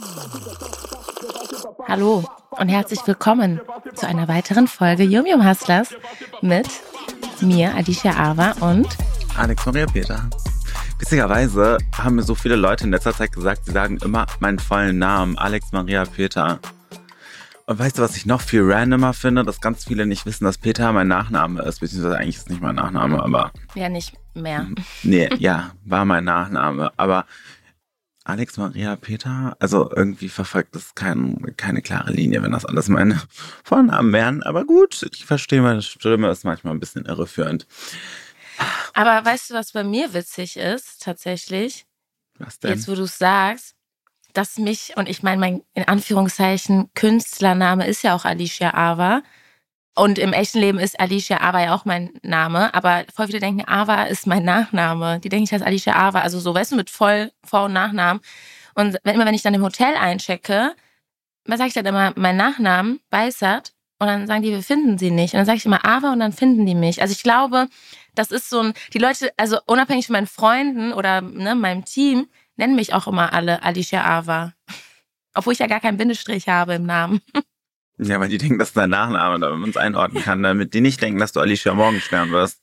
Hallo und herzlich willkommen zu einer weiteren Folge Yum Yum Hustlers mit mir, Alicia Awa und Alex Maria Peter. Witzigerweise haben mir so viele Leute in letzter Zeit gesagt, sie sagen immer meinen vollen Namen, Alex Maria Peter. Und weißt du, was ich noch viel randomer finde? Dass ganz viele nicht wissen, dass Peter mein Nachname ist. Beziehungsweise eigentlich ist es nicht mein Nachname, aber... Ja, nicht mehr. Nee, ja, war mein Nachname. Aber Alex Maria Peter, also irgendwie verfolgt das keine klare Linie, wenn das alles meine Vornamen wären. Aber gut, ich verstehe, meine Stimme ist manchmal ein bisschen irreführend. Aber weißt du, was bei mir witzig ist, tatsächlich? Was denn? Jetzt, wo du es sagst, dass mich, und ich meine, mein, in Anführungszeichen, Künstlername ist ja auch Alicia Awa. Und im echten Leben ist Alicia Awa ja auch mein Name. Aber voll viele denken, Awa ist mein Nachname. Die denken, ich heiße Alicia Awa. Also so, weißt du, mit Vor- und Nachnamen. Und wenn ich dann im Hotel einchecke, sage ich dann immer meinen Nachnamen, Weissert. Und dann sagen die, wir finden sie nicht. Und dann sage ich immer Awa und dann finden die mich. Also ich glaube, das ist so ein, die Leute, also unabhängig von meinen Freunden oder meinem Team, nennen mich auch immer alle Alicia Awa. Obwohl ich ja gar keinen Bindestrich habe im Namen. Ja, weil die denken, das ist dein Nachname, damit man es einordnen kann, damit die nicht denken, dass du Alicia Morgenstern wirst.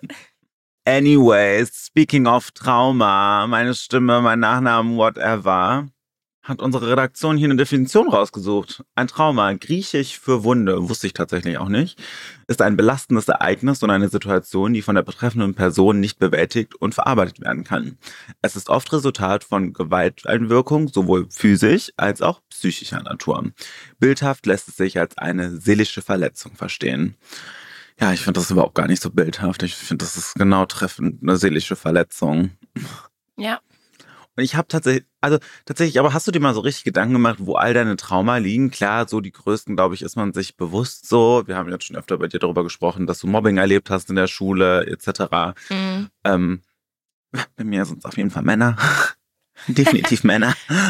Anyways, speaking of Trauma, meine Stimme, mein Nachname, whatever, hat unsere Redaktion hier eine Definition rausgesucht. Ein Trauma, griechisch für Wunde, wusste ich tatsächlich auch nicht, ist ein belastendes Ereignis und eine Situation, die von der betreffenden Person nicht bewältigt und verarbeitet werden kann. Es ist oft Resultat von Gewalteinwirkung, sowohl physisch als auch psychischer Natur. Bildhaft lässt es sich als eine seelische Verletzung verstehen. Ja, ich finde das überhaupt gar nicht so bildhaft. Ich finde, das ist genau treffend, eine seelische Verletzung. Ja. Und ich habe tatsächlich, aber hast du dir mal so richtig Gedanken gemacht, wo all deine Trauma liegen? Klar, so die größten, glaube ich, ist man sich bewusst so. Wir haben jetzt schon öfter bei dir darüber gesprochen, dass du Mobbing erlebt hast in der Schule, etc. Mhm. Bei mir sind es auf jeden Fall Männer. Definitiv Männer.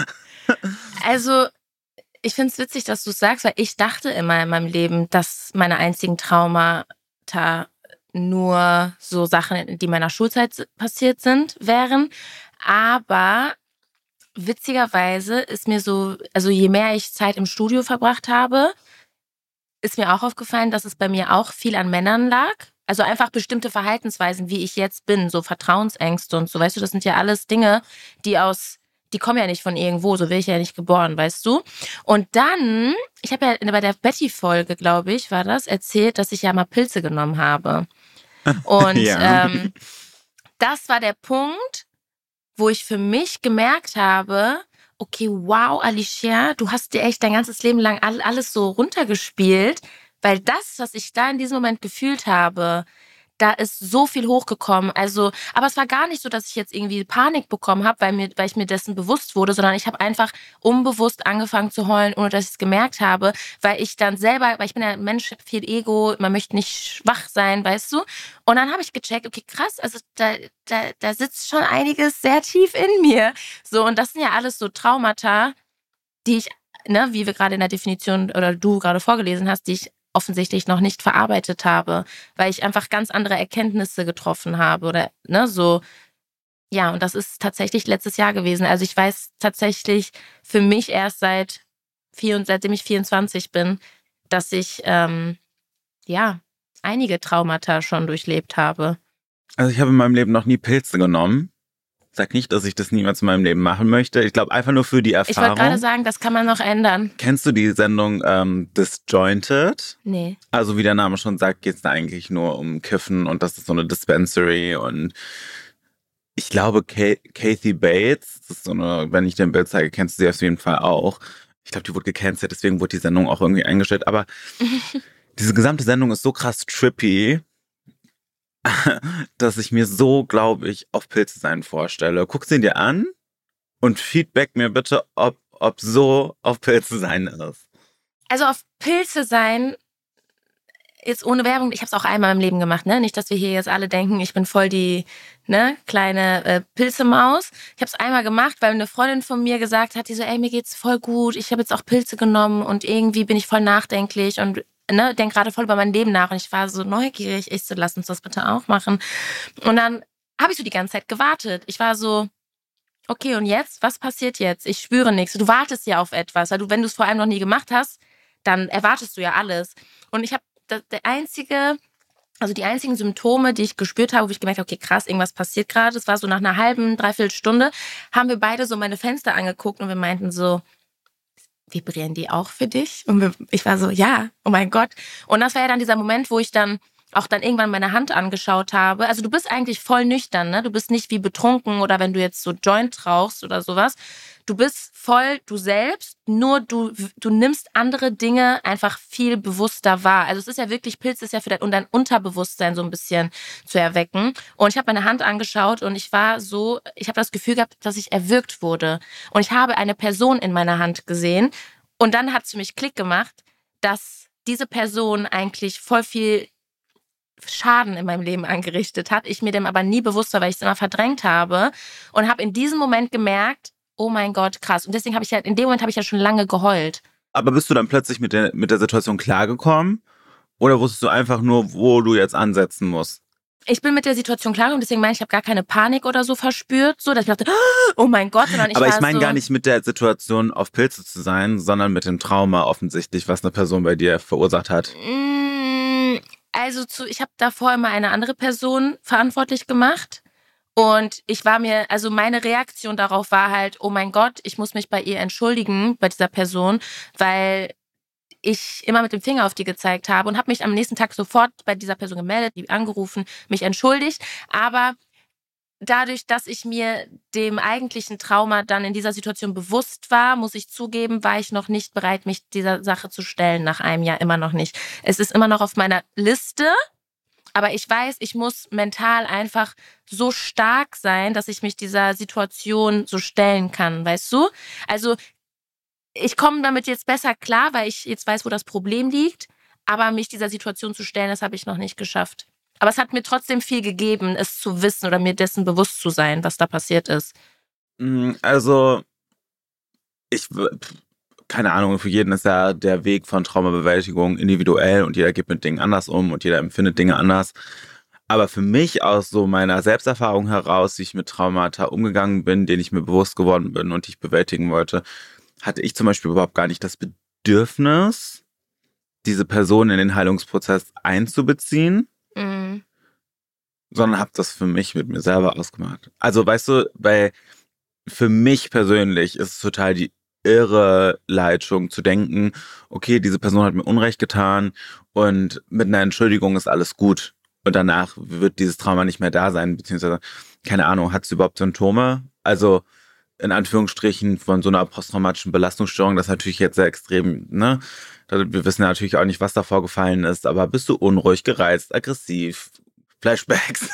Also, ich finde es witzig, dass du es sagst, weil ich dachte immer in meinem Leben, dass meine einzigen Traumata nur so Sachen, die in meiner Schulzeit passiert sind, wären. Aber witzigerweise ist mir so, also je mehr ich Zeit im Studio verbracht habe, ist mir auch aufgefallen, dass es bei mir auch viel an Männern lag. Also einfach bestimmte Verhaltensweisen, wie ich jetzt bin, so Vertrauensängste und so, weißt du, das sind ja alles Dinge, die kommen ja nicht von irgendwo, so wäre ich ja nicht geboren, weißt du. Und dann, ich habe ja bei der Betty-Folge, glaube ich, war das, erzählt, dass ich ja mal Pilze genommen habe. Und Ja. das war der Punkt, wo ich für mich gemerkt habe, okay, wow, Alicia, du hast dir echt dein ganzes Leben lang alles so runtergespielt, weil das, was ich da in diesem Moment gefühlt habe, da ist so viel hochgekommen. Also, aber es war gar nicht so, dass ich jetzt irgendwie Panik bekommen habe, weil ich mir dessen bewusst wurde, sondern ich habe einfach unbewusst angefangen zu heulen, ohne dass ich es gemerkt habe, weil ich dann selber, weil ich bin ja ein Mensch, hab viel Ego, man möchte nicht schwach sein, weißt du? Und dann habe ich gecheckt, okay, krass, also da sitzt schon einiges sehr tief in mir. So, und das sind ja alles so Traumata, die ich, wie wir gerade in der Definition oder du gerade vorgelesen hast, die ich offensichtlich noch nicht verarbeitet habe, weil ich einfach ganz andere Erkenntnisse getroffen habe oder so. Ja, und das ist tatsächlich letztes Jahr gewesen. Also ich weiß tatsächlich für mich erst seitdem ich 24 bin, dass ich einige Traumata schon durchlebt habe. Also ich habe in meinem Leben noch nie Pilze genommen. Sag nicht, dass ich das niemals in meinem Leben machen möchte. Ich glaube einfach nur für die Erfahrung. Ich wollte gerade sagen, das kann man noch ändern. Kennst du die Sendung Disjointed? Nee. Also wie der Name schon sagt, geht es da eigentlich nur um Kiffen und das ist so eine Dispensary und ich glaube Kathy Bates, das ist so eine, wenn ich dir ein Bild zeige, kennst du sie auf jeden Fall auch. Ich glaube, die wurde gecancelt, deswegen wurde die Sendung auch irgendwie eingestellt. Aber diese gesamte Sendung ist so krass trippy, dass ich mir so, glaube ich, auf Pilze sein vorstelle. Guck sie dir an und feedback mir bitte, ob so auf Pilze sein ist. Also auf Pilze sein, jetzt ohne Werbung, ich habe es auch einmal im Leben gemacht, ne? Nicht, dass wir hier jetzt alle denken, ich bin voll die kleine Pilzemaus. Ich habe es einmal gemacht, weil eine Freundin von mir gesagt hat, die so, ey, mir geht's voll gut, ich habe jetzt auch Pilze genommen und irgendwie bin ich voll nachdenklich und denke gerade voll über mein Leben nach. Und ich war so neugierig, ich so, lass uns das bitte auch machen. Und dann habe ich so die ganze Zeit gewartet. Ich war so, okay, und jetzt? Was passiert jetzt? Ich spüre nichts. Du wartest ja auf etwas, weil wenn du es vor allem noch nie gemacht hast, dann erwartest du ja alles. Und ich habe die einzigen Symptome, die ich gespürt habe, wo ich gemerkt habe, okay, krass, irgendwas passiert gerade. Das war so nach einer halben, dreiviertel Stunde, haben wir beide so meine Fenster angeguckt und wir meinten so, vibrieren die auch für dich? Und ich war so, ja, oh mein Gott. Und das war ja dann dieser Moment, wo ich dann auch dann irgendwann meine Hand angeschaut habe. Also du bist eigentlich voll nüchtern, ne? Du bist nicht wie betrunken oder wenn du jetzt so Joint rauchst oder sowas. Du bist voll du selbst, nur du nimmst andere Dinge einfach viel bewusster wahr. Also es ist ja wirklich, Pilz ist ja für dein Unterbewusstsein so ein bisschen zu erwecken. Und ich habe meine Hand angeschaut und ich habe das Gefühl gehabt, dass ich erwürgt wurde. Und ich habe eine Person in meiner Hand gesehen. Und dann hat es für mich Klick gemacht, dass diese Person eigentlich voll viel Schaden in meinem Leben angerichtet hat. Ich mir dem aber nie bewusst war, weil ich es immer verdrängt habe. Und habe in diesem Moment gemerkt, oh mein Gott, krass. Und deswegen habe ich in dem Moment habe ich ja schon lange geheult. Aber bist du dann plötzlich mit der Situation klargekommen? Oder wusstest du einfach nur, wo du jetzt ansetzen musst? Ich bin mit der Situation klargekommen, deswegen meine ich habe gar keine Panik oder so verspürt, so dass ich dachte, oh mein Gott, sondern Aber ich meine so, gar nicht mit der Situation auf Pilze zu sein, sondern mit dem Trauma offensichtlich, was eine Person bei dir verursacht hat. Also ich habe davor immer eine andere Person verantwortlich gemacht. Und meine Reaktion darauf war halt, oh mein Gott, ich muss mich bei ihr entschuldigen, bei dieser Person, weil ich immer mit dem Finger auf die gezeigt habe und habe mich am nächsten Tag sofort bei dieser Person gemeldet, die angerufen, mich entschuldigt. Aber dadurch, dass ich mir dem eigentlichen Trauma dann in dieser Situation bewusst war, muss ich zugeben, war ich noch nicht bereit, mich dieser Sache zu stellen, nach einem Jahr immer noch nicht. Es ist immer noch auf meiner Liste, aber ich weiß, ich muss mental einfach so stark sein, dass ich mich dieser Situation so stellen kann, weißt du? Also ich komme damit jetzt besser klar, weil ich jetzt weiß, wo das Problem liegt. Aber mich dieser Situation zu stellen, das habe ich noch nicht geschafft. Aber es hat mir trotzdem viel gegeben, es zu wissen oder mir dessen bewusst zu sein, was da passiert ist. Also, keine Ahnung, für jeden ist ja der Weg von Traumabewältigung individuell und jeder geht mit Dingen anders um und jeder empfindet Dinge anders. Aber für mich aus so meiner Selbsterfahrung heraus, wie ich mit Traumata umgegangen bin, denen ich mir bewusst geworden bin und die ich bewältigen wollte, hatte ich zum Beispiel überhaupt gar nicht das Bedürfnis, diese Person in den Heilungsprozess einzubeziehen, sondern habe das für mich mit mir selber ausgemacht. Also weißt du, weil für mich persönlich ist es total die Irreleitung zu denken, okay, diese Person hat mir Unrecht getan und mit einer Entschuldigung ist alles gut. Und danach wird dieses Trauma nicht mehr da sein, beziehungsweise, keine Ahnung, hat es überhaupt Symptome? Also in Anführungsstrichen von so einer posttraumatischen Belastungsstörung, das ist natürlich jetzt sehr extrem, ne? Wir wissen ja natürlich auch nicht, was da vorgefallen ist, aber bist du unruhig, gereizt, aggressiv, Flashbacks?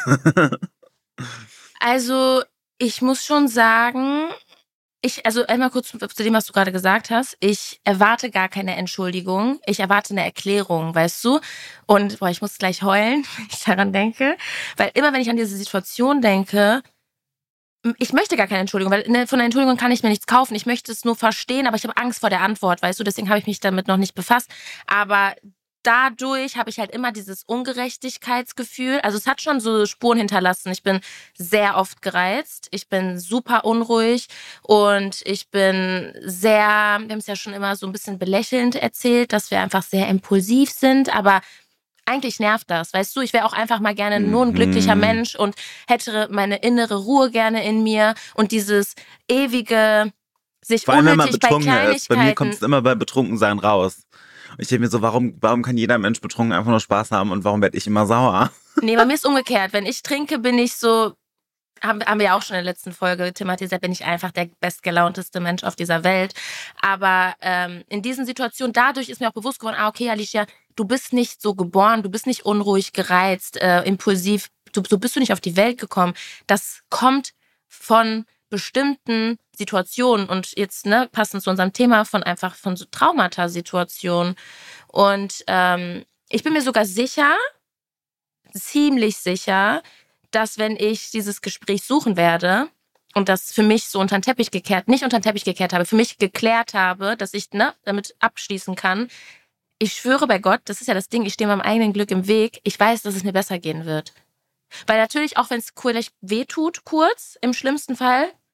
Also ich muss schon sagen, also einmal kurz zu dem, was du gerade gesagt hast. Ich erwarte gar keine Entschuldigung. Ich erwarte eine Erklärung, weißt du? Und ich muss gleich heulen, wenn ich daran denke. Weil immer, wenn ich an diese Situation denke, ich möchte gar keine Entschuldigung, weil von einer Entschuldigung kann ich mir nichts kaufen. Ich möchte es nur verstehen, aber ich habe Angst vor der Antwort, weißt du? Deswegen habe ich mich damit noch nicht befasst. Aber dadurch habe ich halt immer dieses Ungerechtigkeitsgefühl. Also es hat schon so Spuren hinterlassen. Ich bin sehr oft gereizt. Ich bin super unruhig und wir haben es ja schon immer so ein bisschen belächelnd erzählt, dass wir einfach sehr impulsiv sind, aber eigentlich nervt das, weißt du? Ich wäre auch einfach mal gerne nur ein glücklicher Mensch und hätte meine innere Ruhe gerne in mir und dieses ewige sich vor allem, wenn man unnötig bei betrunken Kleinigkeiten. ist. Bei mir kommt es immer bei Betrunkensein raus. Und ich denke mir so, warum kann jeder Mensch betrunken einfach nur Spaß haben und warum werde ich immer sauer? Nee, bei mir ist umgekehrt. Wenn ich trinke, bin ich so, haben wir ja auch schon in der letzten Folge thematisiert, bin ich einfach der bestgelaunteste Mensch auf dieser Welt. Aber in diesen Situationen, dadurch ist mir auch bewusst geworden, okay, Alicia, du bist nicht so geboren, du bist nicht unruhig, gereizt, impulsiv, so bist du nicht auf die Welt gekommen. Das kommt von bestimmten Situationen und jetzt passend zu unserem Thema von so Traumata-Situationen. Und ich bin mir sogar sicher, ziemlich sicher, dass wenn ich dieses Gespräch suchen werde und das für mich so nicht unter den Teppich gekehrt habe, für mich geklärt habe, dass ich damit abschließen kann, ich schwöre bei Gott, das ist ja das Ding, ich stehe meinem eigenen Glück im Weg, ich weiß, dass es mir besser gehen wird. Weil natürlich, auch wenn es vielleicht wehtut, kurz, im schlimmsten Fall,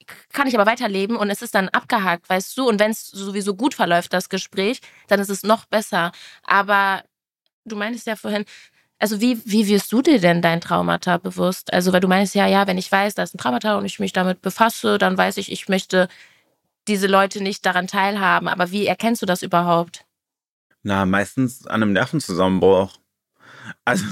kann ich aber weiterleben und es ist dann abgehakt, weißt du? Und wenn es sowieso gut verläuft, das Gespräch, dann ist es noch besser. Aber du meintest ja vorhin, also wie wirst du dir denn dein Traumata bewusst? Also weil du meinst ja, wenn ich weiß, da ist ein Traumata und ich mich damit befasse, dann weiß ich möchte diese Leute nicht daran teilhaben. Aber wie erkennst du das überhaupt? Na, meistens an einem Nervenzusammenbruch. Also,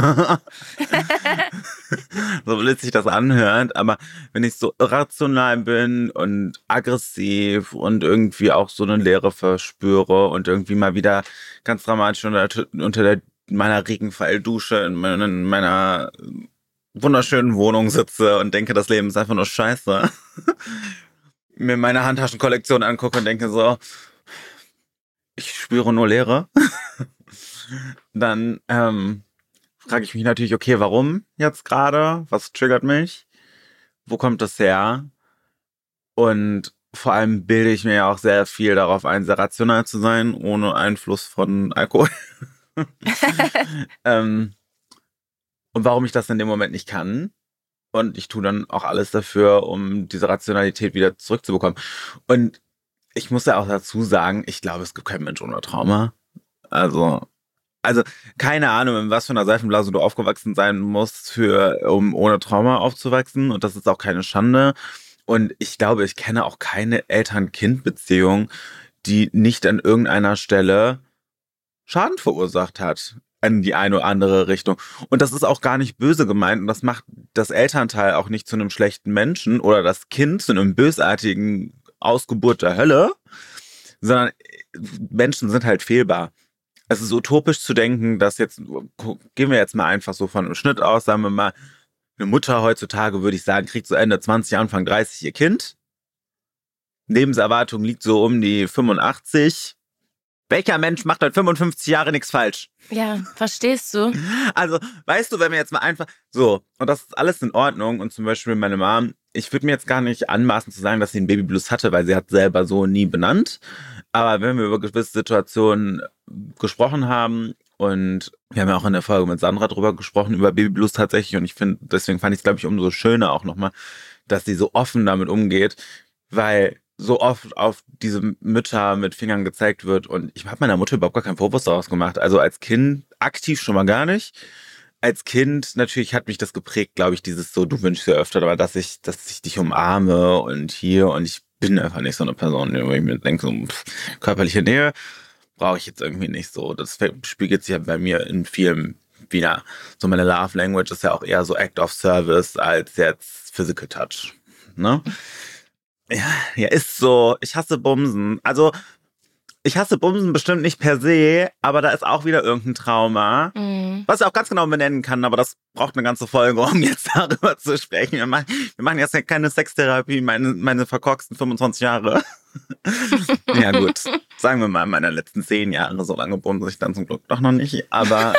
so blöd sich das anhört, aber wenn ich so irrational bin und aggressiv und irgendwie auch so eine Leere verspüre und irgendwie mal wieder ganz dramatisch unter meiner Regenfalldusche in meiner wunderschönen Wohnung sitze und denke, das Leben ist einfach nur scheiße, mir meine Handtaschenkollektion angucke und denke so, ich spüre nur Leere, dann frage ich mich natürlich, okay, warum jetzt gerade? Was triggert mich? Wo kommt das her? Und vor allem bilde ich mir ja auch sehr viel darauf ein, sehr rational zu sein, ohne Einfluss von Alkohol. Und warum ich das in dem Moment nicht kann. Und ich tue dann auch alles dafür, um diese Rationalität wieder zurückzubekommen. Und ich muss ja auch dazu sagen, ich glaube, es gibt keinen Mensch ohne Trauma. Also keine Ahnung, in was für einer Seifenblase du aufgewachsen sein musst, um ohne Trauma aufzuwachsen. Und das ist auch keine Schande. Und ich glaube, ich kenne auch keine Eltern-Kind-Beziehung, die nicht an irgendeiner Stelle Schaden verursacht hat. In die eine oder andere Richtung. Und das ist auch gar nicht böse gemeint. Und das macht das Elternteil auch nicht zu einem schlechten Menschen oder das Kind zu einem bösartigen Ausgeburt der Hölle, sondern Menschen sind halt fehlbar. Es ist utopisch zu denken, dass jetzt, gehen wir jetzt mal einfach so von einem Schnitt aus, sagen wir mal, eine Mutter heutzutage, würde ich sagen, kriegt so Ende 20, Anfang 30 ihr Kind. Lebenserwartung liegt so um die 85. Welcher Mensch macht halt 55 Jahre nichts falsch? Ja, verstehst du? Also, weißt du, wenn wir jetzt mal einfach so, und das ist alles in Ordnung, und zum Beispiel meine Mom, ich würde mir jetzt gar nicht anmaßen zu sagen, dass sie einen Babyblues hatte, weil sie hat selber so nie benannt. Aber wenn wir über gewisse Situationen gesprochen haben, und wir haben ja auch in der Folge mit Sandra drüber gesprochen, über Babyblues tatsächlich, und ich finde, deswegen fand ich es, glaube ich, umso schöner auch nochmal, dass sie so offen damit umgeht, weil so oft auf diese Mütter mit Fingern gezeigt wird, und ich habe meiner Mutter überhaupt gar keinen Vorwurf daraus gemacht. Also als Kind aktiv schon mal gar nicht. Als Kind natürlich hat mich das geprägt, glaube ich, dieses so, du wünschst ja öfter, aber dass ich dich umarme und hier, und ich bin einfach nicht so eine Person, wo ich mir denke, so körperliche Nähe brauche ich jetzt irgendwie nicht so. Das spiegelt sich ja bei mir in vielen wieder. So meine Love Language ist ja auch eher so Act of Service als jetzt Physical Touch. Ne? Ja, ist so. Ich hasse Bumsen. Also, ich hasse Bumsen bestimmt nicht per se, aber da ist auch wieder irgendein Trauma, was ich auch ganz genau benennen kann, aber das braucht eine ganze Folge, um jetzt darüber zu sprechen. Wir machen jetzt ja keine Sextherapie, meine verkorksten 25 Jahre. Ja gut, sagen wir mal meine letzten 10 Jahre, so lange bumse ich dann zum Glück doch noch nicht, aber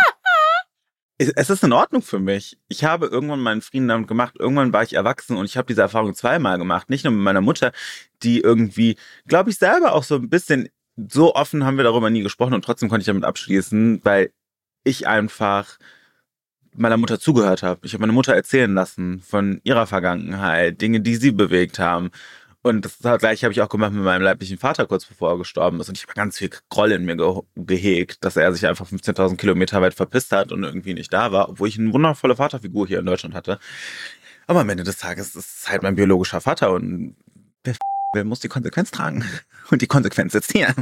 es ist in Ordnung für mich. Ich habe irgendwann meinen Frieden damit gemacht. Irgendwann war ich erwachsen und ich habe diese Erfahrung zweimal gemacht. Nicht nur mit meiner Mutter, die irgendwie, glaube ich, selber auch so ein bisschen, so offen haben wir darüber nie gesprochen, und trotzdem konnte ich damit abschließen, weil ich einfach meiner Mutter zugehört habe. Ich habe meine Mutter erzählen lassen von ihrer Vergangenheit, Dinge, die sie bewegt haben. Und das gleiche habe ich auch gemacht mit meinem leiblichen Vater, kurz bevor er gestorben ist. Und ich habe ganz viel Groll in mir gehegt, dass er sich einfach 15.000 Kilometer weit verpisst hat und irgendwie nicht da war, obwohl ich eine wundervolle Vaterfigur hier in Deutschland hatte. Aber am Ende des Tages ist es halt mein biologischer Vater, und wer muss die Konsequenz tragen? Und die Konsequenz sitzt hier.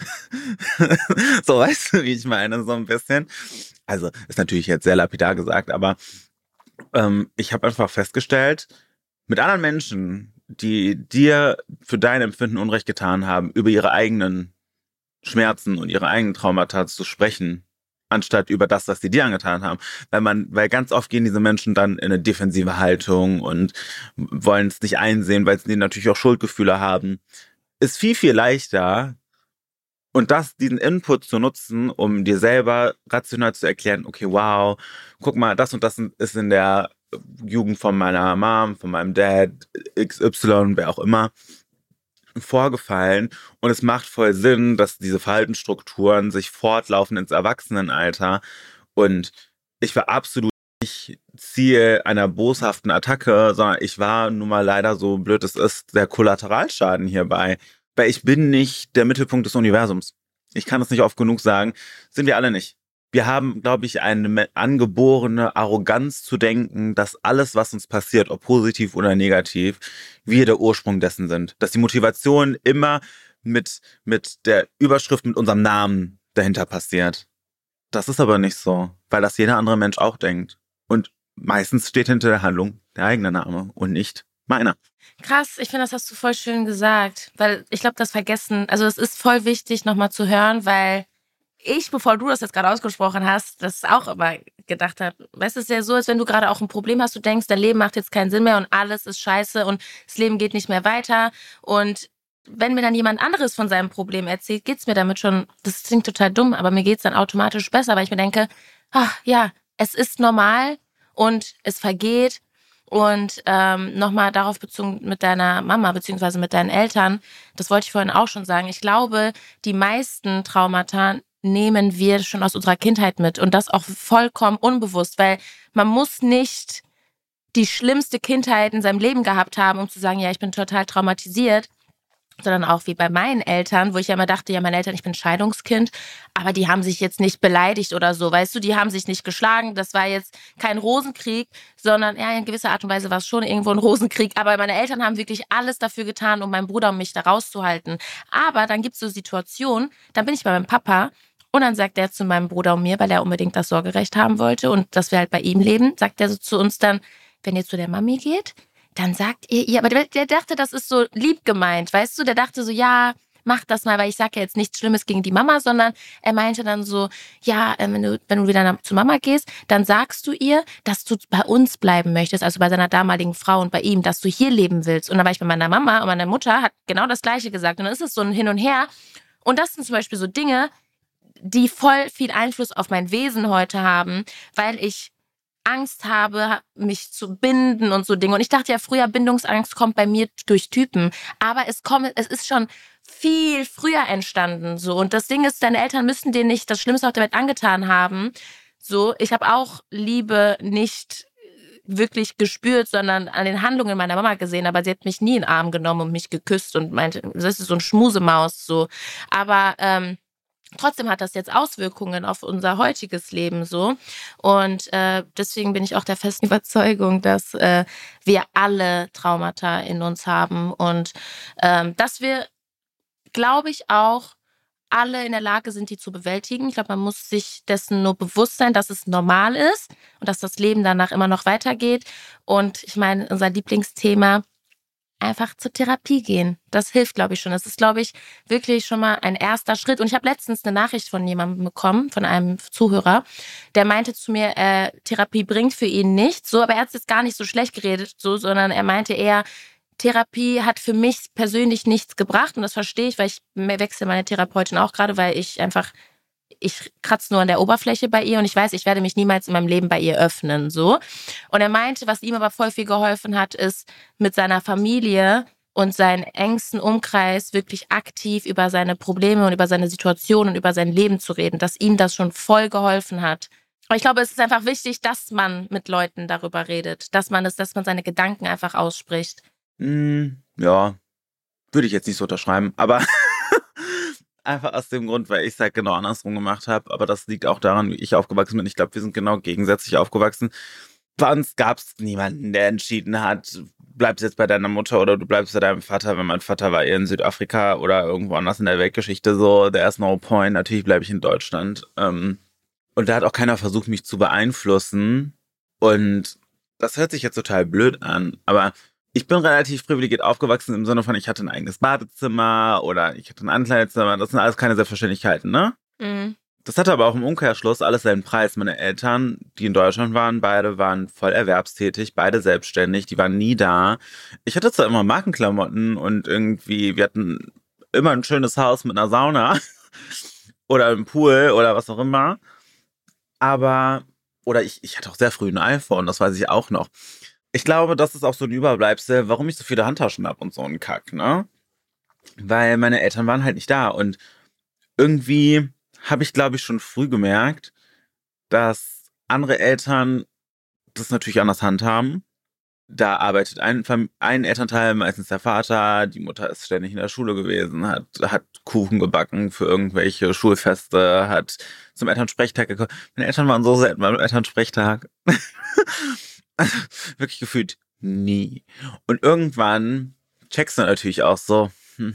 So, weißt du, wie ich meine, so ein bisschen. Also, ist natürlich jetzt sehr lapidar gesagt, aber ich habe einfach festgestellt, mit anderen Menschen, die dir für dein Empfinden Unrecht getan haben, über ihre eigenen Schmerzen und ihre eigenen Traumata zu sprechen, anstatt über das, was sie dir angetan haben. Weil ganz oft gehen diese Menschen dann in eine defensive Haltung und wollen es nicht einsehen, weil sie natürlich auch Schuldgefühle haben. Ist viel, viel leichter, und diesen Input zu nutzen, um dir selber rational zu erklären, okay, wow, guck mal, das und das ist in der Jugend von meiner Mom, von meinem Dad, XY, wer auch immer, vorgefallen, und es macht voll Sinn, dass diese Verhaltensstrukturen sich fortlaufen ins Erwachsenenalter, und ich war absolut Ziel einer boshaften Attacke, sondern ich war nun mal leider, so blöd es ist, der Kollateralschaden hierbei. Weil ich bin nicht der Mittelpunkt des Universums. Ich kann es nicht oft genug sagen. Sind wir alle nicht. Wir haben, glaube ich, eine angeborene Arroganz zu denken, dass alles, was uns passiert, ob positiv oder negativ, wir der Ursprung dessen sind. Dass die Motivation immer mit der Überschrift mit unserem Namen dahinter passiert. Das ist aber nicht so, weil das jeder andere Mensch auch denkt. Und meistens steht hinter der Handlung der eigene Name und nicht meiner. Krass, ich finde, das hast du voll schön gesagt, weil ich glaube, das vergessen, also es ist voll wichtig, nochmal zu hören, weil ich, bevor du das jetzt gerade ausgesprochen hast, das auch immer gedacht habe. Weißt du, es ist ja so, als wenn du gerade auch ein Problem hast, du denkst, dein Leben macht jetzt keinen Sinn mehr und alles ist scheiße und das Leben geht nicht mehr weiter. Und wenn mir dann jemand anderes von seinem Problem erzählt, geht's mir damit schon, das klingt total dumm, aber mir geht's dann automatisch besser, weil ich mir denke, ach ja, es ist normal und es vergeht. Und nochmal darauf bezogen mit deiner Mama beziehungsweise mit deinen Eltern, das wollte ich vorhin auch schon sagen. Ich glaube, die meisten Traumata nehmen wir schon aus unserer Kindheit mit und das auch vollkommen unbewusst, weil man muss nicht die schlimmste Kindheit in seinem Leben gehabt haben, um zu sagen, ja, ich bin total traumatisiert, sondern auch wie bei meinen Eltern, wo ich ja immer dachte, ja, meine Eltern, ich bin Scheidungskind, aber die haben sich jetzt nicht beleidigt oder so, weißt du, die haben sich nicht geschlagen, das war jetzt kein Rosenkrieg, sondern ja, in gewisser Art und Weise war es schon irgendwo ein Rosenkrieg, aber meine Eltern haben wirklich alles dafür getan, um meinen Bruder und mich da rauszuhalten. Aber dann gibt es so Situationen, dann bin ich bei meinem Papa und dann sagt er zu meinem Bruder und mir, weil er unbedingt das Sorgerecht haben wollte und dass wir halt bei ihm leben, sagt er so zu uns dann, wenn ihr zu der Mami geht, dann sagt ihr, aber der dachte, das ist so lieb gemeint, weißt du? Der dachte so, ja, mach das mal, weil ich sage ja jetzt nichts Schlimmes gegen die Mama, sondern er meinte dann so, ja, wenn du wieder zu Mama gehst, dann sagst du ihr, dass du bei uns bleiben möchtest, also bei seiner damaligen Frau und bei ihm, dass du hier leben willst. Und dann war ich bei meiner Mama und meine Mutter hat genau das Gleiche gesagt. Und dann ist es so ein Hin und Her. Und das sind zum Beispiel so Dinge, die voll viel Einfluss auf mein Wesen heute haben, weil ich Angst habe, mich zu binden und so Dinge. Und ich dachte ja früher, Bindungsangst kommt bei mir durch Typen. Aber es ist schon viel früher entstanden, so. Und das Ding ist, deine Eltern müssen dir nicht das Schlimmste auf der Welt angetan haben. So, ich habe auch Liebe nicht wirklich gespürt, sondern an den Handlungen meiner Mama gesehen. Aber sie hat mich nie in den Arm genommen und mich geküsst und meinte, das ist so ein Schmusemaus, so. Aber, trotzdem hat das jetzt Auswirkungen auf unser heutiges Leben so. Und deswegen bin ich auch der festen Überzeugung, dass wir alle Traumata in uns haben und dass wir, glaube ich, auch alle in der Lage sind, die zu bewältigen. Ich glaube, man muss sich dessen nur bewusst sein, dass es normal ist und dass das Leben danach immer noch weitergeht. Und ich meine, unser Lieblingsthema, einfach zur Therapie gehen. Das hilft, glaube ich, schon. Das ist, glaube ich, wirklich schon mal ein erster Schritt. Und ich habe letztens eine Nachricht von jemandem bekommen, von einem Zuhörer, der meinte zu mir, Therapie bringt für ihn nichts. So, aber er hat es jetzt gar nicht so schlecht geredet, so, sondern er meinte eher, Therapie hat für mich persönlich nichts gebracht. Und das verstehe ich, weil ich wechsle meine Therapeutin auch gerade, weil ich kratze nur an der Oberfläche bei ihr und ich weiß, ich werde mich niemals in meinem Leben bei ihr öffnen, so. Und er meinte, was ihm aber voll viel geholfen hat, ist mit seiner Familie und seinen engsten Umkreis wirklich aktiv über seine Probleme und über seine Situation und über sein Leben zu reden, dass ihm das schon voll geholfen hat. Aber ich glaube, es ist einfach wichtig, dass man mit Leuten darüber redet, dass man seine Gedanken einfach ausspricht. Ja, würde ich jetzt nicht so unterschreiben, aber einfach aus dem Grund, weil ich es halt genau andersrum gemacht habe. Aber das liegt auch daran, wie ich aufgewachsen bin. Ich glaube, wir sind genau gegensätzlich aufgewachsen. Bei uns gab es niemanden, der entschieden hat, bleibst jetzt bei deiner Mutter oder du bleibst bei deinem Vater. Wenn mein Vater war eher in Südafrika oder irgendwo anders in der Weltgeschichte so, der ist no point. Natürlich bleibe ich in Deutschland. Und da hat auch keiner versucht, mich zu beeinflussen. Und das hört sich jetzt total blöd an, aber ich bin relativ privilegiert aufgewachsen im Sinne von, ich hatte ein eigenes Badezimmer oder ich hatte ein Ankleidezimmer. Das sind alles keine Selbstverständlichkeiten, ne? Mhm. Das hatte aber auch im Umkehrschluss alles seinen Preis. Meine Eltern, die in Deutschland waren, beide waren voll erwerbstätig, beide selbstständig, die waren nie da. Ich hatte zwar immer Markenklamotten und irgendwie, wir hatten immer ein schönes Haus mit einer Sauna oder einem Pool oder was auch immer. Aber, oder ich hatte auch sehr früh ein iPhone, das weiß ich auch noch. Ich glaube, das ist auch so ein Überbleibsel, warum ich so viele Handtaschen habe und so einen Kack, ne? Weil meine Eltern waren halt nicht da und irgendwie habe ich, glaube ich, schon früh gemerkt, dass andere Eltern das natürlich anders handhaben. Da arbeitet ein Elternteil, meistens der Vater, die Mutter ist ständig in der Schule gewesen, hat Kuchen gebacken für irgendwelche Schulfeste, hat zum Elternsprechtag gekommen. Meine Eltern waren so selten beim Elternsprechtag. Also, wirklich gefühlt nie. Und irgendwann checkst du natürlich auch so,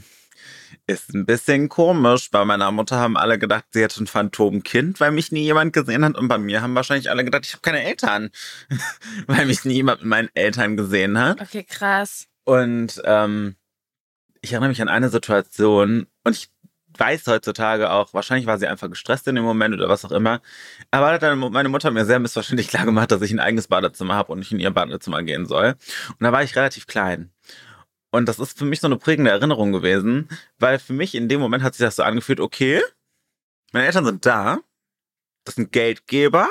ist ein bisschen komisch. Bei meiner Mutter haben alle gedacht, sie hätte ein Phantomkind, weil mich nie jemand gesehen hat. Und bei mir haben wahrscheinlich alle gedacht, ich habe keine Eltern, weil mich nie jemand mit meinen Eltern gesehen hat. Okay, krass. Und ich erinnere mich an eine Situation und ich weiß heutzutage auch, wahrscheinlich war sie einfach gestresst in dem Moment oder was auch immer, aber hat dann meine Mutter mir sehr missverständlich klar gemacht, dass ich ein eigenes Badezimmer habe und nicht in ihr Badezimmer gehen soll. Und da war ich relativ klein. Und das ist für mich so eine prägende Erinnerung gewesen, weil für mich in dem Moment hat sich das so angefühlt, okay, meine Eltern sind da, das sind Geldgeber,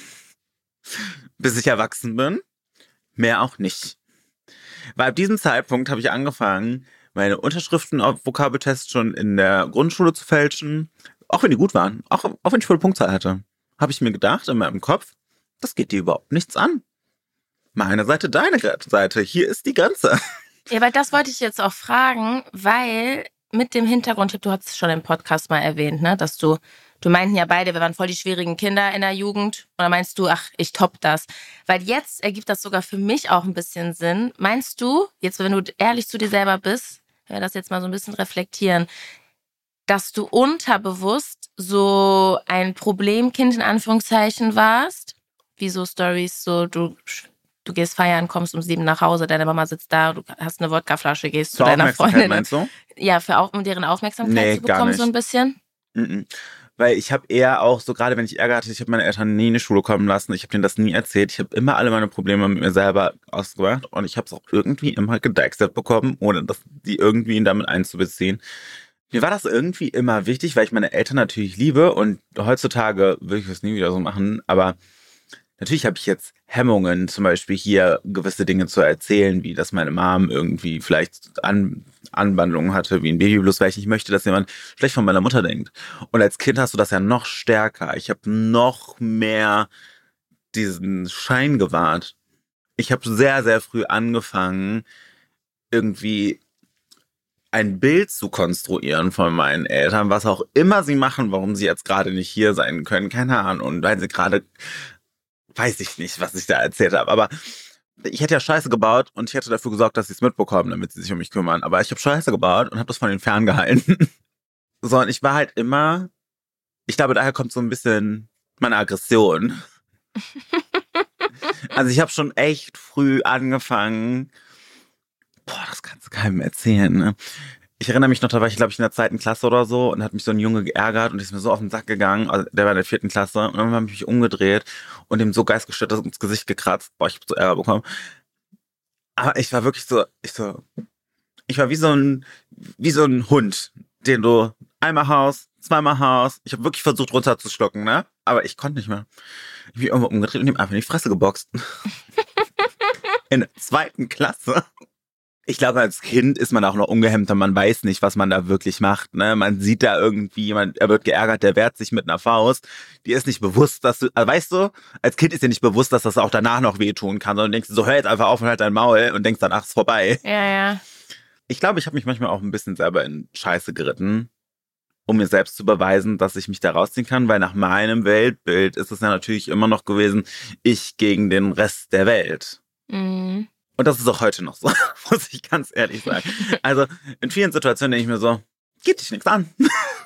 bis ich erwachsen bin, mehr auch nicht. Weil ab diesem Zeitpunkt habe ich angefangen, meine Unterschriften auf Vokabeltests schon in der Grundschule zu fälschen, auch wenn die gut waren, auch wenn ich volle Punktzahl hatte, habe ich mir gedacht in meinem Kopf, das geht dir überhaupt nichts an. Meine Seite, deine Seite, hier ist die Grenze. Ja, weil das wollte ich jetzt auch fragen, weil mit dem Hintergrund, du hast es schon im Podcast mal erwähnt, ne, dass du meinten ja beide, wir waren voll die schwierigen Kinder in der Jugend. Oder meinst du, ach, ich topp das? Weil jetzt ergibt das sogar für mich auch ein bisschen Sinn. Meinst du, jetzt wenn du ehrlich zu dir selber bist, wenn wir das jetzt mal so ein bisschen reflektieren, dass du unterbewusst so ein Problemkind in Anführungszeichen warst? Wie so Storys, so du gehst feiern, kommst um 7 nach Hause, deine Mama sitzt da, du hast eine Wodkaflasche, gehst zu deiner Freundin. Meinst du? Ja, um deren Aufmerksamkeit zu bekommen, so ein bisschen. Weil ich habe eher auch, so gerade wenn ich Ärger hatte, ich habe meine Eltern nie in die Schule kommen lassen, ich habe denen das nie erzählt, ich habe immer alle meine Probleme mit mir selber ausgemacht und ich habe es auch irgendwie immer gedeichselt bekommen, ohne dass die irgendwie damit einzubeziehen. Mir war das irgendwie immer wichtig, weil ich meine Eltern natürlich liebe und heutzutage will ich das nie wieder so machen, aber natürlich habe ich jetzt Hemmungen, zum Beispiel hier gewisse Dinge zu erzählen, wie dass meine Mom irgendwie vielleicht Anwandlungen hatte, wie ein Babyblues, weil ich nicht möchte, dass jemand schlecht von meiner Mutter denkt. Und als Kind hast du das ja noch stärker. Ich habe noch mehr diesen Schein gewahrt. Ich habe sehr, sehr früh angefangen, irgendwie ein Bild zu konstruieren von meinen Eltern, was auch immer sie machen, warum sie jetzt gerade nicht hier sein können, keine Ahnung. Und weil sie gerade, weiß ich nicht, was ich da erzählt habe, aber ich hätte ja Scheiße gebaut und ich hätte dafür gesorgt, dass sie es mitbekommen, damit sie sich um mich kümmern. Aber ich habe Scheiße gebaut und habe das von ihnen ferngehalten. So, und ich war halt immer, ich glaube, daher kommt so ein bisschen meine Aggression. Also ich habe schon echt früh angefangen, das kannst du keinem erzählen, ne? Ich erinnere mich noch, da war ich, glaube ich, in der 2. Klasse oder so und hat mich so ein Junge geärgert und ist mir so auf den Sack gegangen, also der war in der 4. Klasse und dann habe ich mich umgedreht und ihm so geistgestört ins Gesicht gekratzt. Boah, ich habe so Ärger bekommen. Aber ich war wirklich so, ich war wie so ein Hund, den du einmal haust, zweimal haust. Ich habe wirklich versucht runterzuschlucken, ne? Aber ich konnte nicht mehr. Ich bin irgendwo umgedreht und ihm einfach in die Fresse geboxt. In der 2. Klasse. Ich glaube, als Kind ist man auch noch ungehemmter, man weiß nicht, was man da wirklich macht, ne? Man sieht da irgendwie jemand, er wird geärgert, der wehrt sich mit einer Faust. Dir ist nicht bewusst, dass du, also weißt du, als Kind ist dir nicht bewusst, dass das auch danach noch wehtun kann, sondern denkst du so, hör jetzt einfach auf und halt dein Maul und denkst dann, ach, ist vorbei. Ja. Ich glaube, ich habe mich manchmal auch ein bisschen selber in Scheiße geritten, um mir selbst zu beweisen, dass ich mich da rausziehen kann, weil nach meinem Weltbild ist es ja natürlich immer noch gewesen, ich gegen den Rest der Welt. Mhm. Und das ist auch heute noch so, muss ich ganz ehrlich sagen. Also in vielen Situationen denke ich mir so, geht dich nichts an.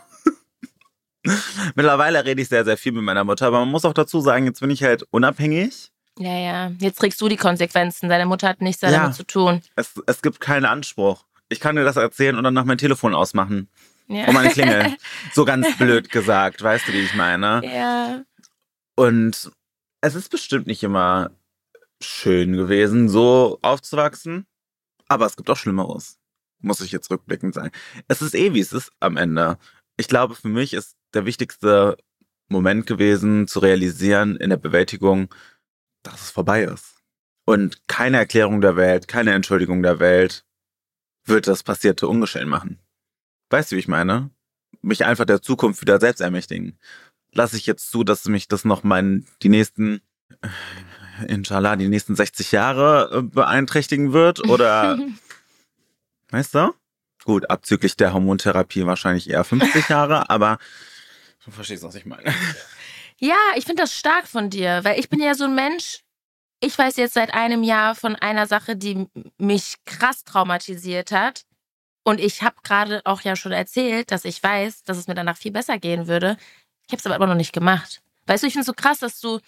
Mittlerweile rede ich sehr, sehr viel mit meiner Mutter, aber man muss auch dazu sagen, jetzt bin ich halt unabhängig. Ja. Jetzt trägst du die Konsequenzen. Deine Mutter hat nichts damit zu tun. Es gibt keinen Anspruch. Ich kann dir das erzählen und dann nach mein Telefon ausmachen. Ja. Und meine Klingel. So ganz blöd gesagt, weißt du, wie ich meine? Ja. Und es ist bestimmt nicht immer schön gewesen, so aufzuwachsen. Aber es gibt auch Schlimmeres, muss ich jetzt rückblickend sagen. Es ist wie es ist am Ende. Ich glaube, für mich ist der wichtigste Moment gewesen, zu realisieren in der Bewältigung, dass es vorbei ist. Und keine Erklärung der Welt, keine Entschuldigung der Welt wird das Passierte ungeschehen machen. Weißt du, wie ich meine? Mich einfach der Zukunft wieder selbst ermächtigen. Lasse ich jetzt zu, dass mich das noch die nächsten inshallah die nächsten 60 Jahre beeinträchtigen wird oder, weißt du? Gut, abzüglich der Hormontherapie wahrscheinlich eher 50 Jahre, aber du verstehst, was ich meine. Ja, ich finde das stark von dir, weil ich bin ja so ein Mensch, ich weiß jetzt seit einem Jahr von einer Sache, die mich krass traumatisiert hat. Und ich habe gerade auch ja schon erzählt, dass ich weiß, dass es mir danach viel besser gehen würde. Ich habe es aber immer noch nicht gemacht. Weißt du, ich finde es so krass, dass du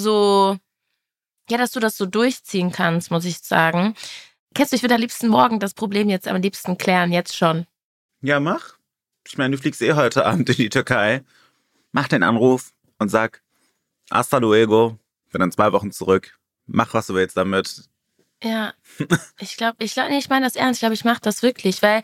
dass du das so durchziehen kannst, muss ich sagen. Kennst du, ich würde am liebsten morgen das Problem jetzt am liebsten klären, jetzt schon. Ja, mach. Ich meine, du fliegst heute Abend in die Türkei. Mach den Anruf und sag, hasta luego, bin in 2 Wochen zurück. Mach, was du willst damit. Ja, ich meine das ernst. Ich glaube, ich mache das wirklich, weil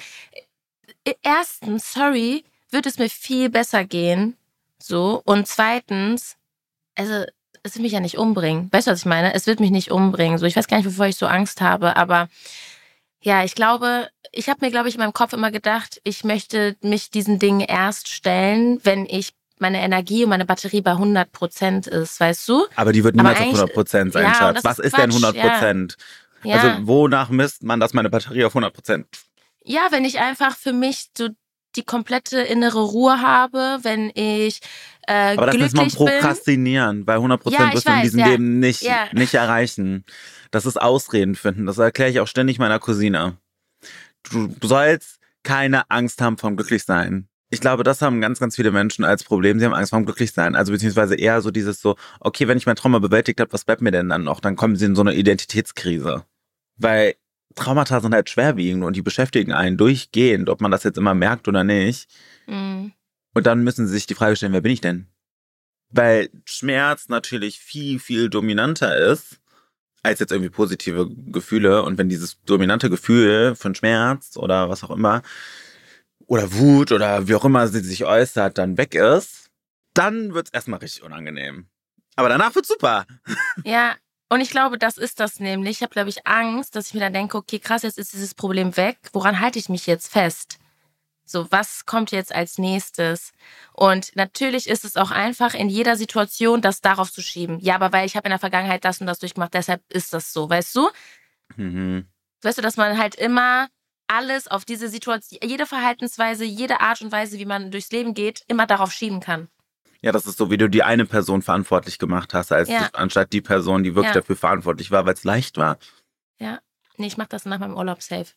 erstens, sorry, wird es mir viel besser gehen, so. Und zweitens, also, es wird mich ja nicht umbringen. Weißt du, was ich meine? Es wird mich nicht umbringen. So, ich weiß gar nicht, wovor ich so Angst habe, aber ja, ich habe mir, glaube ich, in meinem Kopf immer gedacht, ich möchte mich diesen Dingen erst stellen, wenn ich meine Energie und meine Batterie bei 100% ist, weißt du? Aber die wird niemals auf 100% sein, ja, Schatz. Was ist denn 100%? Ja. Also, wonach misst man, dass meine Batterie auf 100%? Ja, wenn ich einfach für mich so die komplette innere Ruhe habe, wenn ich aber das glücklich ist mal Prokrastinieren, weil 100% wirst du in diesem Leben nicht erreichen. Das ist Ausreden finden. Das erkläre ich auch ständig meiner Cousine. Du sollst keine Angst haben vom Glücklichsein. Ich glaube, das haben ganz, ganz viele Menschen als Problem. Sie haben Angst vorm Glücklichsein. Also beziehungsweise eher so dieses so, okay, wenn ich mein Trauma bewältigt habe, was bleibt mir denn dann noch? Dann kommen sie in so eine Identitätskrise. Weil Traumata sind halt schwerwiegend und die beschäftigen einen durchgehend, ob man das jetzt immer merkt oder nicht. Mhm. Und dann müssen sie sich die Frage stellen, wer bin ich denn? Weil Schmerz natürlich viel, viel dominanter ist als jetzt irgendwie positive Gefühle. Und wenn dieses dominante Gefühl von Schmerz oder was auch immer oder Wut oder wie auch immer sie sich äußert, dann weg ist, dann wird's erstmal richtig unangenehm. Aber danach wird's super. Ja, und ich glaube, das ist das nämlich. Ich habe, glaube ich, Angst, dass ich mir dann denke, okay, krass, jetzt ist dieses Problem weg. Woran halte ich mich jetzt fest? So, was kommt jetzt als nächstes? Und natürlich ist es auch einfach, in jeder Situation das darauf zu schieben. Ja, aber weil ich habe in der Vergangenheit das und das durchgemacht, deshalb ist das so, weißt du? Mhm. Weißt du, dass man halt immer alles auf diese Situation, jede Verhaltensweise, jede Art und Weise, wie man durchs Leben geht, immer darauf schieben kann. Ja, das ist so, wie du die eine Person verantwortlich gemacht hast, anstatt die Person, die wirklich dafür verantwortlich war, weil es leicht war. Ja, nee, ich mache das nach meinem Urlaub safe.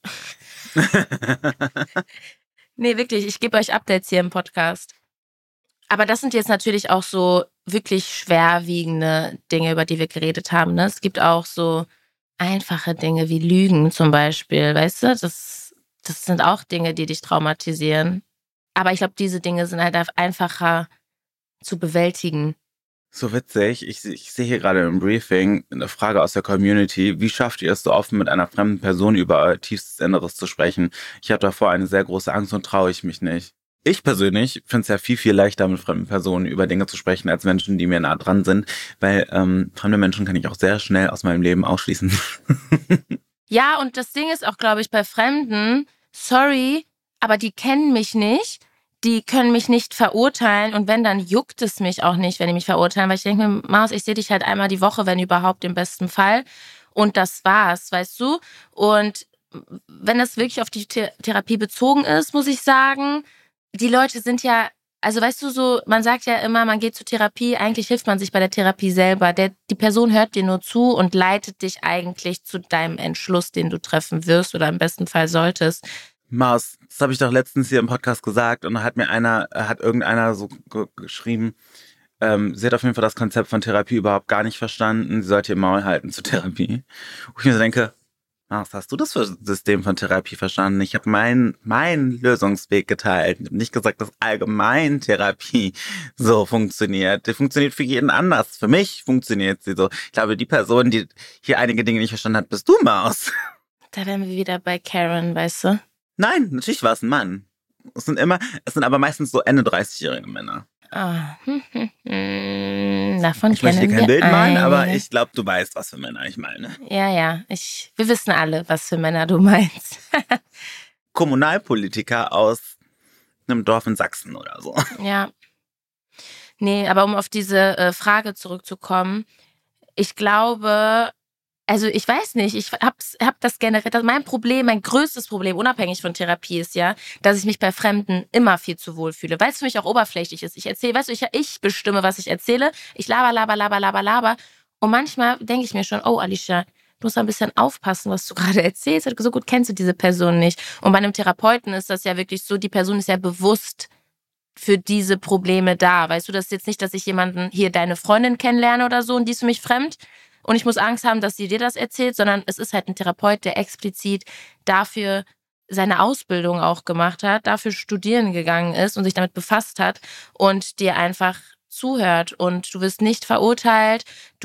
Nee, wirklich, ich gebe euch Updates hier im Podcast. Aber das sind jetzt natürlich auch so wirklich schwerwiegende Dinge, über die wir geredet haben. Ne? Es gibt auch so einfache Dinge wie Lügen zum Beispiel, weißt du? Das sind auch Dinge, die dich traumatisieren. Aber ich glaube, diese Dinge sind halt einfacher zu bewältigen. So witzig, ich sehe hier gerade im Briefing eine Frage aus der Community. Wie schafft ihr es so offen mit einer fremden Person über euer tiefstes Inneres zu sprechen? Ich habe davor eine sehr große Angst und traue ich mich nicht. Ich persönlich finde es ja viel, viel leichter, mit fremden Personen über Dinge zu sprechen, als Menschen, die mir nah dran sind, weil fremde Menschen kann ich auch sehr schnell aus meinem Leben ausschließen. Ja, und das Ding ist auch, glaube ich, bei Fremden, sorry, aber die kennen mich nicht. Die können mich nicht verurteilen und wenn, dann juckt es mich auch nicht, wenn die mich verurteilen, weil ich denke mir, Maus, ich sehe dich halt einmal die Woche, wenn überhaupt, im besten Fall und das war's, weißt du? Und wenn das wirklich auf die Therapie bezogen ist, muss ich sagen, die Leute sind ja, also weißt du so, man sagt ja immer, man geht zur Therapie, eigentlich hilft man sich bei der Therapie selber. Die Person hört dir nur zu und leitet dich eigentlich zu deinem Entschluss, den du treffen wirst oder im besten Fall solltest. Maus, das habe ich doch letztens hier im Podcast gesagt und da hat irgendeiner so geschrieben, sie hat auf jeden Fall das Konzept von Therapie überhaupt gar nicht verstanden, sie sollte ihr Maul halten zur Therapie. Wo ich mir so denke, Maus, hast du das System von Therapie verstanden? Ich habe meinen Lösungsweg geteilt. Ich habe nicht gesagt, dass allgemein Therapie so funktioniert. Die funktioniert für jeden anders. Für mich funktioniert sie so. Ich glaube, die Person, die hier einige Dinge nicht verstanden hat, bist du, Maus. Da wären wir wieder bei Karen, weißt du? Nein, natürlich war es ein Mann. Es sind aber meistens so Ende 30-jährige Männer. Ah, davon ich möchte kennen dir kein wir Bild malen, einige. aber ich glaube, du weißt, was für Männer ich meine. Ja, wir wissen alle, was für Männer du meinst. Kommunalpolitiker aus einem Dorf in Sachsen oder so. Ja. Nee, aber um auf diese Frage zurückzukommen, Ich glaube, also ich weiß nicht, ich hab das generell, mein größtes Problem, unabhängig von Therapie ist ja, dass ich mich bei Fremden immer viel zu wohl fühle, weil es für mich auch oberflächlich ist. Ich erzähle, weißt du, ich bestimme, was ich erzähle. Ich laber. Und manchmal denke ich mir schon, oh Alicia, du musst ein bisschen aufpassen, was du gerade erzählst. So gut kennst du diese Person nicht. Und bei einem Therapeuten ist das ja wirklich so, die Person ist ja bewusst für diese Probleme da. Weißt du, das ist jetzt nicht, dass ich jemanden hier deine Freundin kennenlerne oder so und die ist für mich fremd und ich muss Angst haben, dass sie dir das erzählt, sondern es ist halt ein Therapeut, der explizit dafür seine Ausbildung auch gemacht hat, dafür studieren gegangen ist und sich damit befasst hat und dir einfach zuhört und du wirst nicht verurteilt,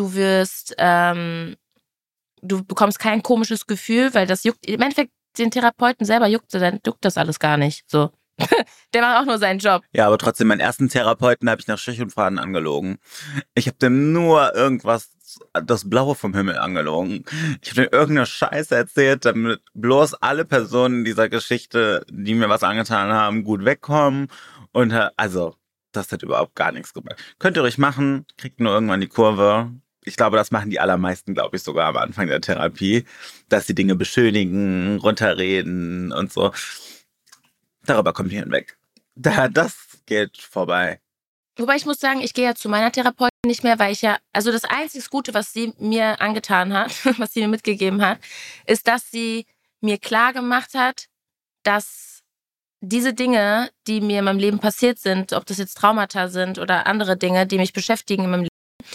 du bekommst kein komisches Gefühl, weil das juckt, im Endeffekt den Therapeuten selber juckt das alles gar nicht, so. Der macht auch nur seinen Job. Ja, aber trotzdem, meinen ersten Therapeuten habe ich nach Strich und Faden angelogen. Ich habe dem nur irgendwas, das Blaue vom Himmel angelogen. Ich habe dem irgendeine Scheiße erzählt, damit bloß alle Personen dieser Geschichte, die mir was angetan haben, gut wegkommen. Und also, das hat überhaupt gar nichts gemacht. Könnt ihr euch machen, kriegt nur irgendwann die Kurve. Ich glaube, das machen die allermeisten, glaube ich, sogar am Anfang der Therapie, dass sie Dinge beschönigen, runterreden und so. Darüber kommt ihr hinweg. Das geht vorbei. Wobei ich muss sagen, ich gehe ja zu meiner Therapeutin nicht mehr, weil also das einzig Gute, was sie mir angetan hat, was sie mir mitgegeben hat, ist, dass sie mir klar gemacht hat, dass diese Dinge, die mir in meinem Leben passiert sind, ob das jetzt Traumata sind oder andere Dinge, die mich beschäftigen in meinem Leben,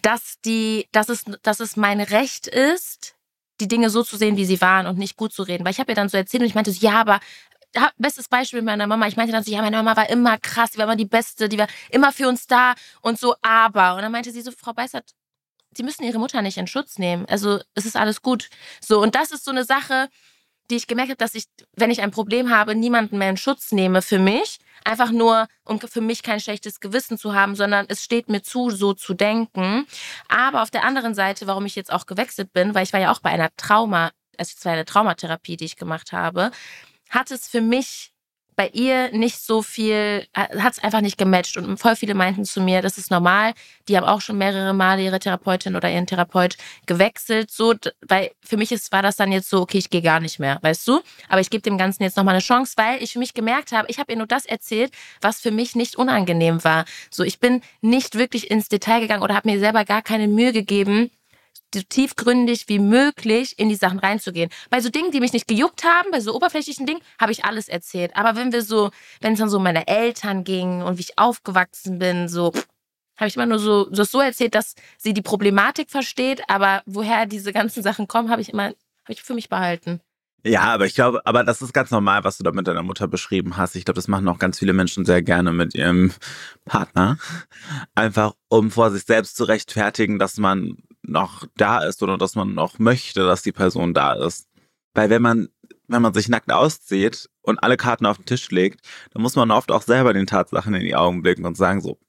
dass es mein Recht ist, die Dinge so zu sehen, wie sie waren und nicht gut zu reden. Weil ich habe ihr dann so erzählt und ich meinte so, ja, aber bestes Beispiel mit meiner Mama. Ich meinte dann so, ja, meine Mama war immer krass, die war immer die Beste, die war immer für uns da und so, aber. Und dann meinte sie so, Frau Beißert, Sie müssen Ihre Mutter nicht in Schutz nehmen. Also es ist alles gut. So, und das ist so eine Sache, die ich gemerkt habe, dass ich, wenn ich ein Problem habe, niemanden mehr in Schutz nehme für mich. Einfach nur, um für mich kein schlechtes Gewissen zu haben, sondern es steht mir zu, so zu denken. Aber auf der anderen Seite, warum ich jetzt auch gewechselt bin, weil ich war ja auch bei einer es war eine Traumatherapie, die ich gemacht habe, hat es für mich bei ihr nicht so viel, hat es einfach nicht gematcht. Und voll viele meinten zu mir, das ist normal. Die haben auch schon mehrere Male ihre Therapeutin oder ihren Therapeut gewechselt. So, weil für mich war das dann jetzt so, okay, ich gehe gar nicht mehr, weißt du? Aber ich gebe dem Ganzen jetzt nochmal eine Chance, weil ich für mich gemerkt habe, ich habe ihr nur das erzählt, was für mich nicht unangenehm war. So, ich bin nicht wirklich ins Detail gegangen oder habe mir selber gar keine Mühe gegeben, so tiefgründig wie möglich in die Sachen reinzugehen. Bei so Dingen, die mich nicht gejuckt haben, bei so oberflächlichen Dingen, habe ich alles erzählt. Aber wenn es dann so um meine Eltern ging und wie ich aufgewachsen bin, so habe ich immer nur so erzählt, dass sie die Problematik versteht, aber woher diese ganzen Sachen kommen, habe ich für mich behalten. Ja, aber ich glaube, das ist ganz normal, was du da mit deiner Mutter beschrieben hast. Ich glaube, das machen auch ganz viele Menschen sehr gerne mit ihrem Partner. Einfach, um vor sich selbst zu rechtfertigen, dass man noch da ist oder dass man noch möchte, dass die Person da ist. Weil wenn man sich nackt auszieht und alle Karten auf den Tisch legt, dann muss man oft auch selber den Tatsachen in die Augen blicken und sagen so,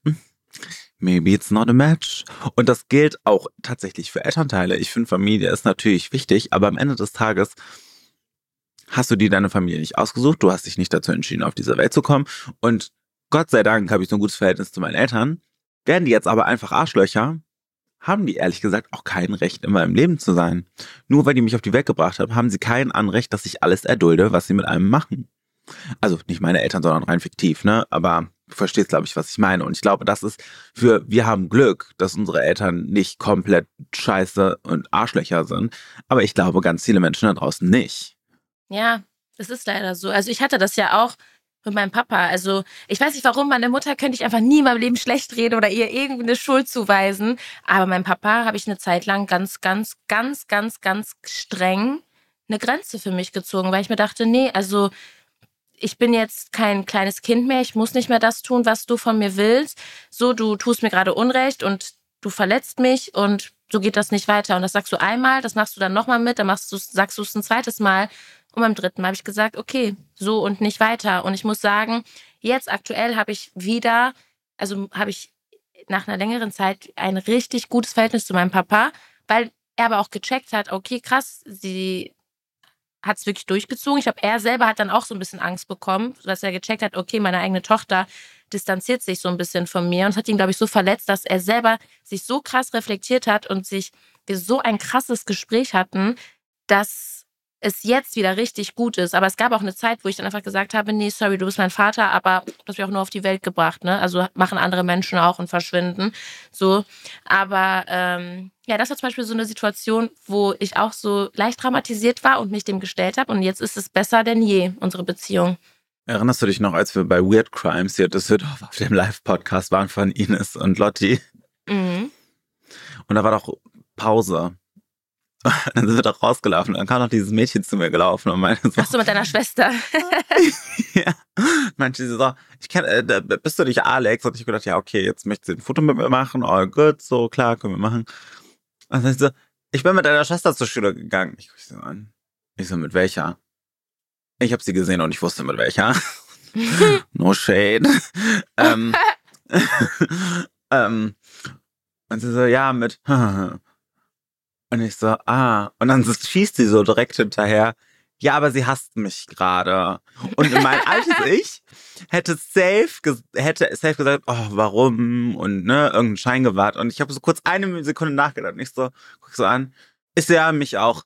maybe it's not a match. Und das gilt auch tatsächlich für Elternteile. Ich finde, Familie ist natürlich wichtig, aber am Ende des Tages hast du dir deine Familie nicht ausgesucht, du hast dich nicht dazu entschieden, auf diese Welt zu kommen. Und Gott sei Dank habe ich so ein gutes Verhältnis zu meinen Eltern. Werden die jetzt aber einfach Arschlöcher, haben die ehrlich gesagt auch kein Recht, immer im Leben zu sein. Nur weil die mich auf die Welt gebracht haben, haben sie kein Anrecht, dass ich alles erdulde, was sie mit einem machen. Also nicht meine Eltern, sondern rein fiktiv, ne? Aber du verstehst, glaube ich, was ich meine. Und ich glaube, wir haben Glück, dass unsere Eltern nicht komplett scheiße und Arschlöcher sind. Aber ich glaube, ganz viele Menschen da draußen nicht. Ja, das ist leider so. Also ich hatte das ja auch mit meinem Papa. Also ich weiß nicht warum, meine Mutter könnte ich einfach nie in meinem Leben schlecht reden oder ihr irgendeine Schuld zuweisen. Aber meinem Papa habe ich eine Zeit lang ganz, ganz, ganz, ganz, ganz streng eine Grenze für mich gezogen, weil ich mir dachte, nee, also ich bin jetzt kein kleines Kind mehr, ich muss nicht mehr das tun, was du von mir willst. So, du tust mir gerade Unrecht und du verletzt mich und so geht das nicht weiter. Und das sagst du einmal, das machst du dann nochmal mit, dann sagst du es ein zweites Mal. Und beim dritten Mal habe ich gesagt, okay, so und nicht weiter. Und ich muss sagen, jetzt aktuell habe ich nach einer längeren Zeit ein richtig gutes Verhältnis zu meinem Papa, weil er aber auch gecheckt hat, okay, krass, sie hat es wirklich durchgezogen. Er selber hat dann auch so ein bisschen Angst bekommen, dass er gecheckt hat, okay, meine eigene Tochter distanziert sich so ein bisschen von mir und es hat ihn, glaube ich, so verletzt, dass er selber sich so krass reflektiert hat und wir so ein krasses Gespräch hatten, dass es jetzt wieder richtig gut ist. Aber es gab auch eine Zeit, wo ich dann einfach gesagt habe, nee, sorry, du bist mein Vater, aber du hast mich auch nur auf die Welt gebracht, ne? Also machen andere Menschen auch und verschwinden. So. Aber ja, das war zum Beispiel so eine Situation, wo ich auch so leicht traumatisiert war und mich dem gestellt habe. Und jetzt ist es besser denn je, unsere Beziehung. Erinnerst du dich noch, als wir bei Weird Crimes hier Düsseldorf auf dem Live-Podcast waren von Ines und Lotti? Mhm. Und da war doch Pause. Dann sind wir doch rausgelaufen. Dann kam noch dieses Mädchen zu mir gelaufen und meinte so... Ach so, mit deiner Schwester. Ja. Meinte sie so, bist du nicht Alex? Und ich gedacht, ja, okay, jetzt möchte sie ein Foto mit mir machen. All good, so klar, können wir machen. Und dann so, ich bin mit deiner Schwester zur Schule gegangen. Ich gucke sie so an. Ich so, mit welcher? Ich habe sie gesehen und ich wusste mit welcher. No shade. Und sie so, ja, mit... Und ich so, Und dann schießt sie so direkt hinterher. Ja, aber sie hasst mich gerade. Und mein altes Ich hätte safe gesagt, oh, warum? Und ne, irgendeinen Schein gewahrt. Und ich habe so kurz eine Sekunde nachgedacht. Und ich so, guck so an, ist ja mich auch.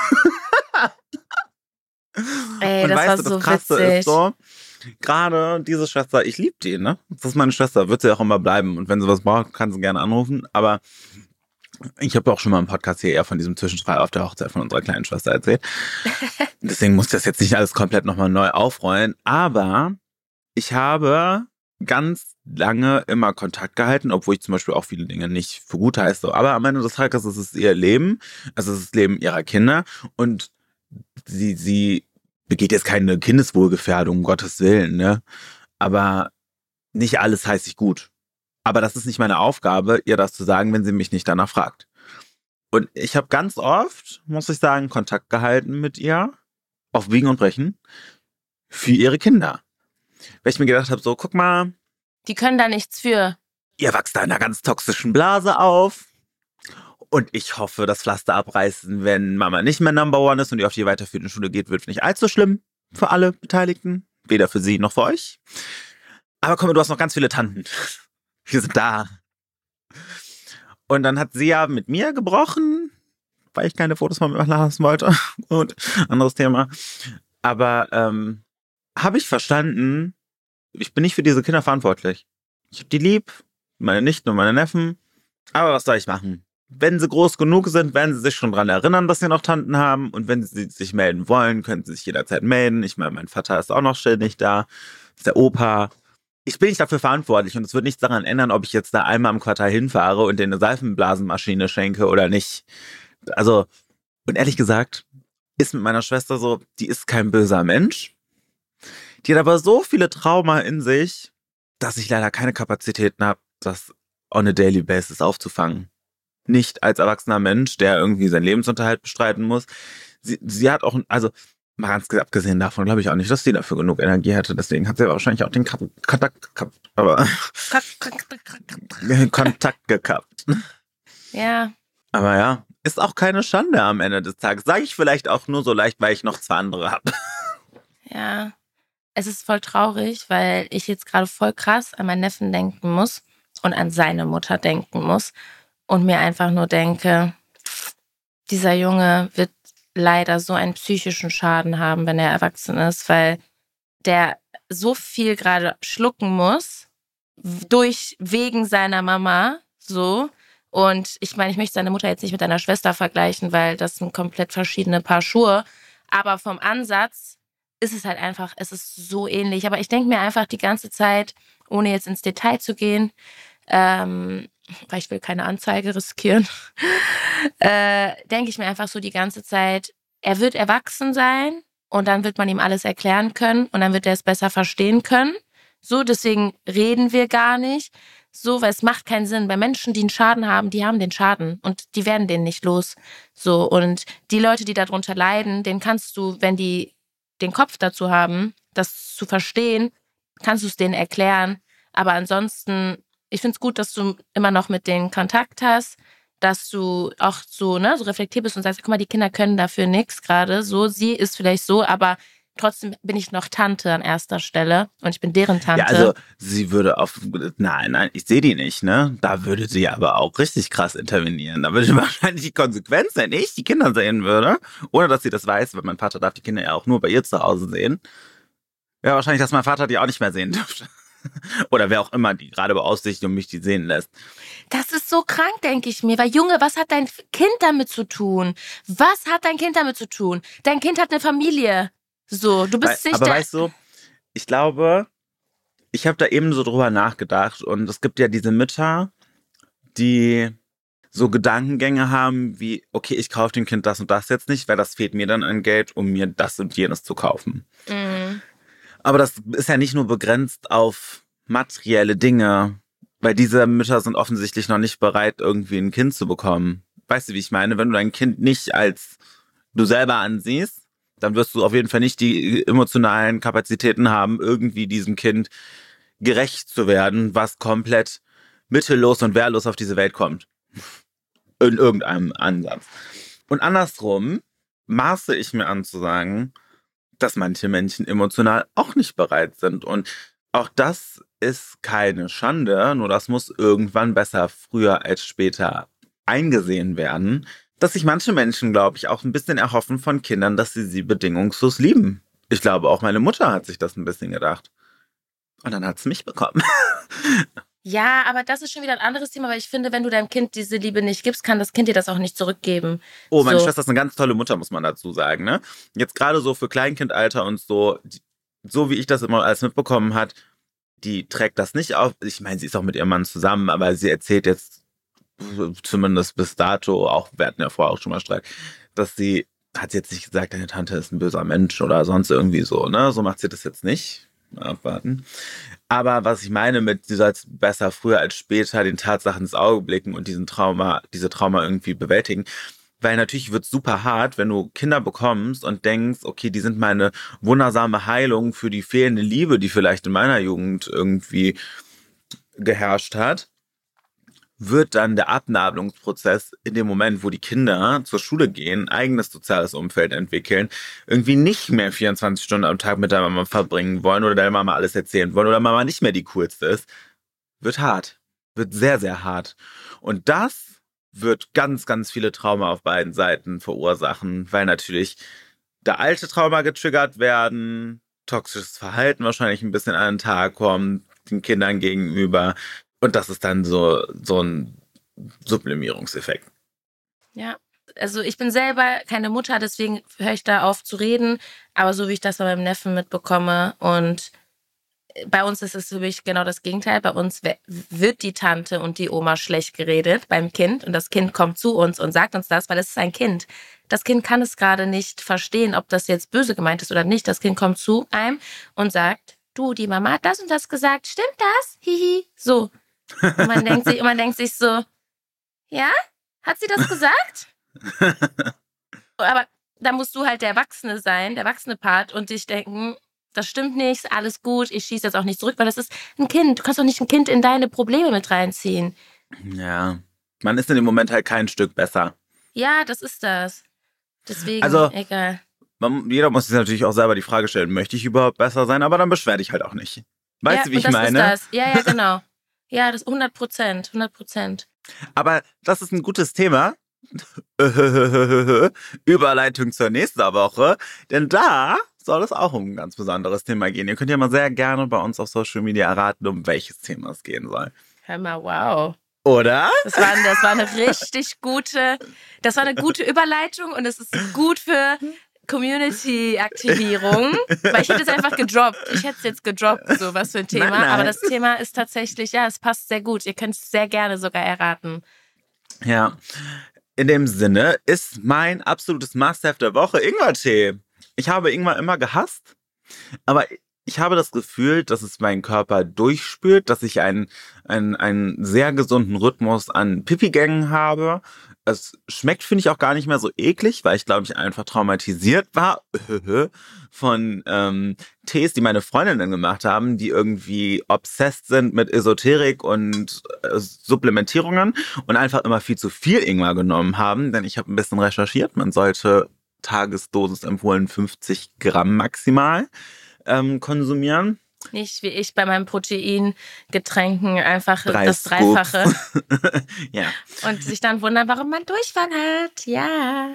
Ey, und das weißt war du, das so Krasse witzig. ist so, gerade diese Schwester, ich liebe die, ne? Das ist meine Schwester, wird sie auch immer bleiben. Und wenn sie was braucht, kann sie gerne anrufen. Aber ich habe auch schon mal im Podcast hier eher von diesem Zwischenfall auf der Hochzeit von unserer kleinen Schwester erzählt. Deswegen muss ich das jetzt nicht alles komplett nochmal neu aufrollen. Aber ich habe ganz lange immer Kontakt gehalten, obwohl ich zum Beispiel auch viele Dinge nicht für gut heiße. Aber am Ende des Tages ist es ihr Leben. Also es ist das Leben ihrer Kinder. Und sie begeht jetzt keine Kindeswohlgefährdung, um Gottes Willen, ne? Aber nicht alles heißt ich gut. Aber das ist nicht meine Aufgabe, ihr das zu sagen, wenn sie mich nicht danach fragt. Und ich habe ganz oft, muss ich sagen, Kontakt gehalten mit ihr, auf Biegen und Brechen, für ihre Kinder. Weil ich mir gedacht habe, so, guck mal, Die können da nichts für. ihr wächst da in einer ganz toxischen Blase auf. Und ich hoffe, das Pflaster abreißen, wenn Mama nicht mehr Number One ist und ihr auf die weiterführende Schule geht, wird nicht allzu schlimm für alle Beteiligten. Weder für sie noch für euch. Aber komm, du hast noch ganz viele Tanten. Wir sind da. Und dann hat sie ja mit mir gebrochen, weil ich keine Fotos von mir machen lassen wollte. Und anderes Thema. Aber habe ich verstanden, ich bin nicht für diese Kinder verantwortlich. Ich habe die lieb, meine Nichten und meine Neffen. Aber was soll ich machen? Wenn sie groß genug sind, werden sie sich schon dran erinnern, dass sie noch Tanten haben. Und wenn sie sich melden wollen, können sie sich jederzeit melden. Ich meine, mein Vater ist auch noch ständig da. Ist der Opa. Ich bin nicht dafür verantwortlich und es wird nichts daran ändern, ob ich jetzt da einmal im Quartal hinfahre und denen eine Seifenblasenmaschine schenke oder nicht. Also, und ehrlich gesagt, ist mit meiner Schwester so, die ist kein böser Mensch. Die hat aber so viele Trauma in sich, dass ich leider keine Kapazitäten habe, das on a daily basis aufzufangen. Nicht als erwachsener Mensch, der irgendwie seinen Lebensunterhalt bestreiten muss. Sie hat auch, also mal ganz abgesehen davon, glaube ich auch nicht, dass sie dafür genug Energie hatte. Deswegen hat sie wahrscheinlich auch den Kontakt gehabt. Aber Kontakt gekappt. Ja. Aber ja, ist auch keine Schande am Ende des Tages. Sage ich vielleicht auch nur so leicht, weil ich noch 2 andere habe. Ja. Es ist voll traurig, weil ich jetzt gerade voll krass an meinen Neffen denken muss und an seine Mutter denken muss und mir einfach nur denke, dieser Junge wird leider so einen psychischen Schaden haben, wenn er erwachsen ist, weil der so viel gerade schlucken muss, wegen seiner Mama, so. Und ich meine, ich möchte seine Mutter jetzt nicht mit deiner Schwester vergleichen, weil das sind komplett verschiedene Paar Schuhe. Aber vom Ansatz ist es halt einfach, es ist so ähnlich. Aber ich denke mir einfach die ganze Zeit, ohne jetzt ins Detail zu gehen, weil ich will keine Anzeige riskieren, denke ich mir einfach so die ganze Zeit, er wird erwachsen sein und dann wird man ihm alles erklären können und dann wird er es besser verstehen können. So, deswegen reden wir gar nicht. So, weil es macht keinen Sinn. Bei Menschen, die einen Schaden haben, die haben den Schaden und die werden den nicht los. So, und die Leute, die darunter leiden, denen kannst du, wenn die den Kopf dazu haben, das zu verstehen, kannst du es denen erklären. Aber ansonsten, ich finde es gut, dass du immer noch mit denen Kontakt hast, dass du auch so, so reflektiert bist und sagst, guck mal, die Kinder können dafür nichts gerade. So, sie ist vielleicht so, aber trotzdem bin ich noch Tante an erster Stelle und ich bin deren Tante. Ja, also sie würde nein, ich sehe die nicht, ne? Da würde sie aber auch richtig krass intervenieren. Da würde wahrscheinlich die Konsequenz, wenn ich die Kinder sehen würde, ohne dass sie das weiß, weil mein Vater darf die Kinder ja auch nur bei ihr zu Hause sehen, wäre wahrscheinlich, dass mein Vater die auch nicht mehr sehen dürfte. Oder wer auch immer die gerade beaufsichtigt und mich die sehen lässt. Das ist so krank, denke ich mir. Weil, Junge, was hat dein Kind damit zu tun? Was hat dein Kind damit zu tun? Dein Kind hat eine Familie. So, du bist nicht aber weißt du, ich glaube, ich habe da eben so drüber nachgedacht und es gibt ja diese Mütter, die so Gedankengänge haben wie, okay, ich kaufe dem Kind das und das jetzt nicht, weil das fehlt mir dann an Geld, um mir das und jenes zu kaufen. Mhm. Aber das ist ja nicht nur begrenzt auf materielle Dinge, weil diese Mütter sind offensichtlich noch nicht bereit, irgendwie ein Kind zu bekommen. Weißt du, wie ich meine? Wenn du dein Kind nicht als du selber ansiehst, dann wirst du auf jeden Fall nicht die emotionalen Kapazitäten haben, irgendwie diesem Kind gerecht zu werden, was komplett mittellos und wehrlos auf diese Welt kommt. In irgendeinem Ansatz. Und andersrum maße ich mir an zu sagen, dass manche Menschen emotional auch nicht bereit sind. Und auch das ist keine Schande, nur das muss irgendwann besser früher als später eingesehen werden, dass sich manche Menschen, glaube ich, auch ein bisschen erhoffen von Kindern, dass sie bedingungslos lieben. Ich glaube, auch meine Mutter hat sich das ein bisschen gedacht. Und dann hat es mich bekommen. Ja, aber das ist schon wieder ein anderes Thema, weil ich finde, wenn du deinem Kind diese Liebe nicht gibst, kann das Kind dir das auch nicht zurückgeben. Oh, meine Schwester ist eine ganz tolle Mutter, muss man dazu sagen, ne? Jetzt gerade so für Kleinkindalter und so, so wie ich das immer alles mitbekommen hat, die trägt das nicht auf. Ich meine, sie ist auch mit ihrem Mann zusammen, aber sie erzählt jetzt zumindest bis dato, auch wir hatten ja vorher auch schon mal Streit, dass sie, hat sie jetzt nicht gesagt, deine Tante ist ein böser Mensch oder sonst irgendwie so, ne? So macht sie das jetzt nicht. Mal abwarten. Aber was ich meine mit, du sollst besser früher als später den Tatsachen ins Auge blicken und diese Trauma irgendwie bewältigen. Weil natürlich wird es super hart, wenn du Kinder bekommst und denkst, okay, die sind meine wundersame Heilung für die fehlende Liebe, die vielleicht in meiner Jugend irgendwie geherrscht hat, wird dann der Abnabelungsprozess in dem Moment, wo die Kinder zur Schule gehen, eigenes soziales Umfeld entwickeln, irgendwie nicht mehr 24 Stunden am Tag mit der Mama verbringen wollen oder der Mama alles erzählen wollen oder Mama nicht mehr die coolste ist, wird hart. Wird sehr, sehr hart. Und das wird ganz, ganz viele Trauma auf beiden Seiten verursachen, weil natürlich da alte Trauma getriggert werden, toxisches Verhalten wahrscheinlich ein bisschen an den Tag kommt, den Kindern gegenüber. Und das ist dann so ein Sublimierungseffekt. Ja, also ich bin selber keine Mutter, deswegen höre ich da auf zu reden. Aber so wie ich das bei meinem Neffen mitbekomme und bei uns ist es wirklich genau das Gegenteil. Bei uns wird die Tante und die Oma schlecht geredet beim Kind und das Kind kommt zu uns und sagt uns das, weil es ist ein Kind. Das Kind kann es gerade nicht verstehen, ob das jetzt böse gemeint ist oder nicht. Das Kind kommt zu einem und sagt, du, die Mama hat das und das gesagt, stimmt das? Hihi, so. Und man denkt sich so, ja, hat sie das gesagt? Aber da musst du halt der Erwachsene sein, der erwachsene Part und dich denken, das stimmt nicht, ist alles gut, ich schieße jetzt auch nicht zurück, weil das ist ein Kind. Du kannst doch nicht ein Kind in deine Probleme mit reinziehen. Ja, man ist in dem Moment halt kein Stück besser. Ja, das ist das. Deswegen, also, egal. Jeder muss sich natürlich auch selber die Frage stellen, möchte ich überhaupt besser sein? Aber dann beschwer dich halt auch nicht. Weißt ja, du, wie ich meine? Ist das. Ja, genau. Ja, das 100%. Aber das ist ein gutes Thema. Überleitung zur nächsten Woche. Denn da soll es auch um ein ganz besonderes Thema gehen. Ihr könnt ja mal sehr gerne bei uns auf Social Media erraten, um welches Thema es gehen soll. Hör mal, wow. Oder? Das war eine richtig gute, das war eine gute Überleitung und es ist gut für Community-Aktivierung, weil ich hätte es einfach gedroppt. Ich hätte es jetzt gedroppt, so was für ein Thema. Nein. Aber das Thema ist tatsächlich, ja, es passt sehr gut. Ihr könnt es sehr gerne sogar erraten. Ja, in dem Sinne ist mein absolutes Must-Have der Woche Ingwertee. Ich habe Ingwer immer gehasst, aber ich habe das Gefühl, dass es meinen Körper durchspült, dass ich einen sehr gesunden Rhythmus an Pipi-Gängen habe. Es schmeckt, finde ich, auch gar nicht mehr so eklig, weil ich, glaube ich, einfach traumatisiert war von Tees, die meine Freundinnen gemacht haben, die irgendwie obsessed sind mit Esoterik und Supplementierungen und einfach immer viel zu viel Ingwer genommen haben. Denn ich habe ein bisschen recherchiert, man sollte Tagesdosis empfohlen 50 Gramm maximal konsumieren. Nicht wie ich bei meinen Proteingetränken einfach 3 das Dreifache. Ja. Und sich dann wundern, warum man Durchfall hat. Ja,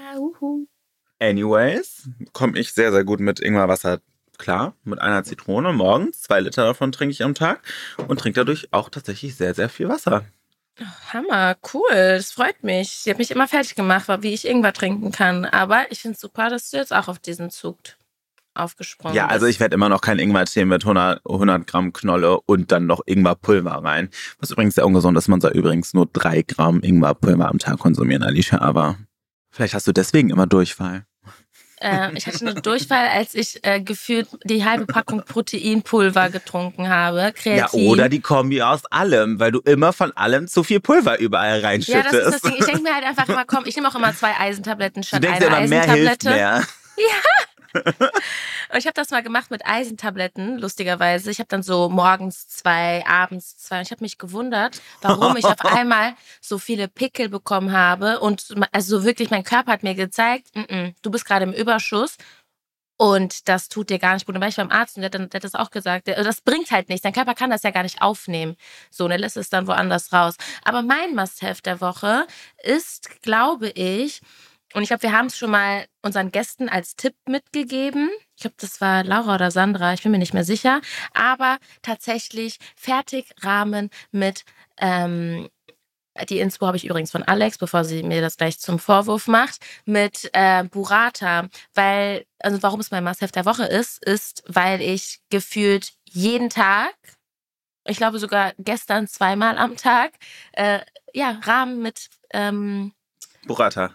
Anyways, komme ich sehr, sehr gut mit Ingwerwasser klar. Mit einer Zitrone morgens. 2 Liter davon trinke ich am Tag. Und trinke dadurch auch tatsächlich sehr, sehr viel Wasser. Hammer, cool, das freut mich. Sie hat mich immer fertig gemacht, wie ich Ingwer trinken kann. Aber ich finde es super, dass du jetzt auch auf diesen Zug aufgesprungen bist. Ja, also ich werde immer noch kein Ingwer-Tee mit 100 Gramm Knolle und dann noch Ingwerpulver rein. Was übrigens sehr ungesund ist. Man soll übrigens nur 3 Gramm Ingwerpulver am Tag konsumieren, Alicia. Aber vielleicht hast du deswegen immer Durchfall. Ich hatte nur Durchfall, als ich gefühlt die halbe Packung Proteinpulver getrunken habe. Kreatin. Ja, oder die Kombi aus allem, weil du immer von allem zu viel Pulver überall reinschüttest. Ja, das ist das Ding. Ich denke mir halt einfach immer, komm, ich nehme auch immer 2 Eisentabletten statt einer immer, Eisentablette. Mehr hilft mehr. Ja. Und ich habe das mal gemacht mit Eisentabletten, lustigerweise. Ich habe dann so morgens 2, abends 2. Und ich habe mich gewundert, warum ich auf einmal so viele Pickel bekommen habe. Und also wirklich, mein Körper hat mir gezeigt, du bist gerade im Überschuss. Und das tut dir gar nicht gut. Und dann war ich beim Arzt und der hat das auch gesagt. Das bringt halt nichts. Dein Körper kann das ja gar nicht aufnehmen. So, und er lässt es dann woanders raus. Aber mein Must-Have der Woche ist, glaube ich, und ich glaube, wir haben es schon mal unseren Gästen als Tipp mitgegeben. Ich glaube, das war Laura oder Sandra, ich bin mir nicht mehr sicher. Aber tatsächlich Fertigrahmen mit, die Inspo habe ich übrigens von Alex, bevor sie mir das gleich zum Vorwurf macht, mit Burrata. Weil, also warum es mein Must-Have der Woche ist, weil ich gefühlt jeden Tag, ich glaube sogar gestern 2-mal am Tag, Rahmen mit Burrata.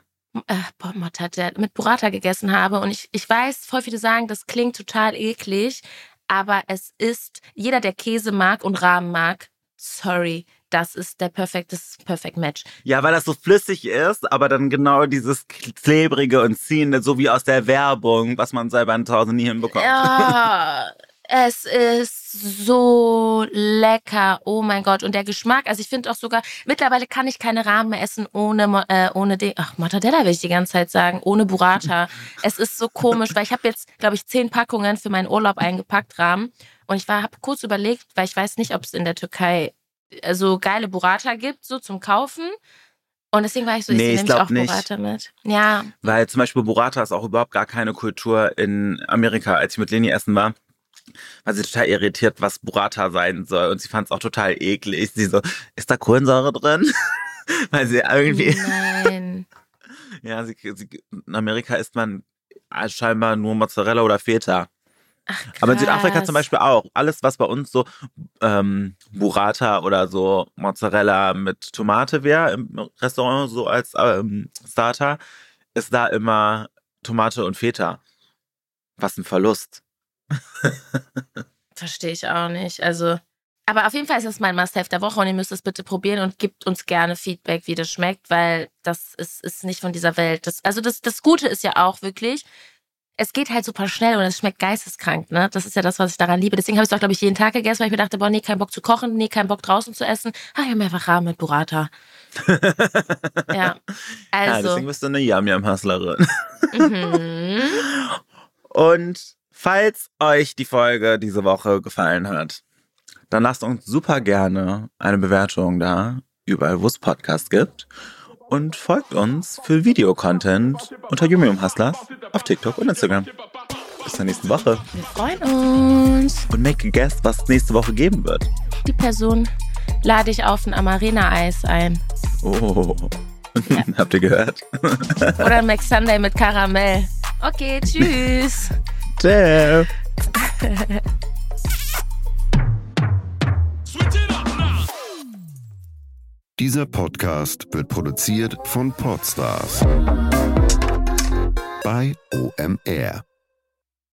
Mit Burrata gegessen habe. Und ich weiß, voll viele sagen, das klingt total eklig, aber es ist, jeder, der Käse mag und Rahmen mag, sorry, das ist der Perfect Match. Ja, weil das so flüssig ist, aber dann genau dieses klebrige und ziehende, so wie aus der Werbung, was man selber zu Hause nie hinbekommt. Ja, es ist so lecker. Oh mein Gott. Und der Geschmack, also ich finde auch sogar, mittlerweile kann ich keine Rahmen mehr essen ohne Mortadella will ich die ganze Zeit sagen, ohne Burrata. Es ist so komisch, weil ich habe jetzt, glaube ich, 10 Packungen für meinen Urlaub eingepackt, Rahmen. Und ich habe kurz überlegt, weil ich weiß nicht, ob es in der Türkei so geile Burrata gibt, so zum Kaufen. Und deswegen war ich so, ich nehme auch Burrata mit. Ja. Weil zum Beispiel Burrata ist auch überhaupt gar keine Kultur in Amerika. Als ich mit Leni essen war, war sie total irritiert, was Burrata sein soll. Und sie fand es auch total eklig. Sie so, ist da Kohlensäure drin? Weil sie irgendwie... Nein. Ja, in Amerika isst man scheinbar nur Mozzarella oder Feta. Ach, krass. Aber in Südafrika zum Beispiel auch. Alles, was bei uns so Burrata oder so Mozzarella mit Tomate wäre im Restaurant so als Starter, ist da immer Tomate und Feta. Was ein Verlust. Verstehe ich auch nicht. Also, aber auf jeden Fall ist das mein Must-Have der Woche und ihr müsst es bitte probieren und gebt uns gerne Feedback, wie das schmeckt, weil das ist nicht von dieser Welt. Das Gute ist ja auch wirklich, es geht halt super schnell und es schmeckt geisteskrank, ne? Das ist ja das, was ich daran liebe. Deswegen habe ich es auch, glaube ich, jeden Tag gegessen, weil ich mir dachte, boah, nee, kein Bock zu kochen, nee, kein Bock draußen zu essen. Ich habe einfach Rahmen mit Burrata. Ja, also. Ja, deswegen bist du eine Yum-Yum-Hustlerin. Mhm. Und falls euch die Folge diese Woche gefallen hat, dann lasst uns super gerne eine Bewertung da, überall wo es Podcasts gibt. Und folgt uns für Videocontent unter Yum-Yum Hustlers auf TikTok und Instagram. Bis zur nächsten Woche. Wir freuen uns. Und make a guess, was es nächste Woche geben wird. Die Person lade ich auf ein Amarena-Eis ein. Oh, ja. Habt ihr gehört? Oder ein McSunday mit Karamell. Okay, tschüss. Ciao. Dieser Podcast wird produziert von Podstars bei OMR.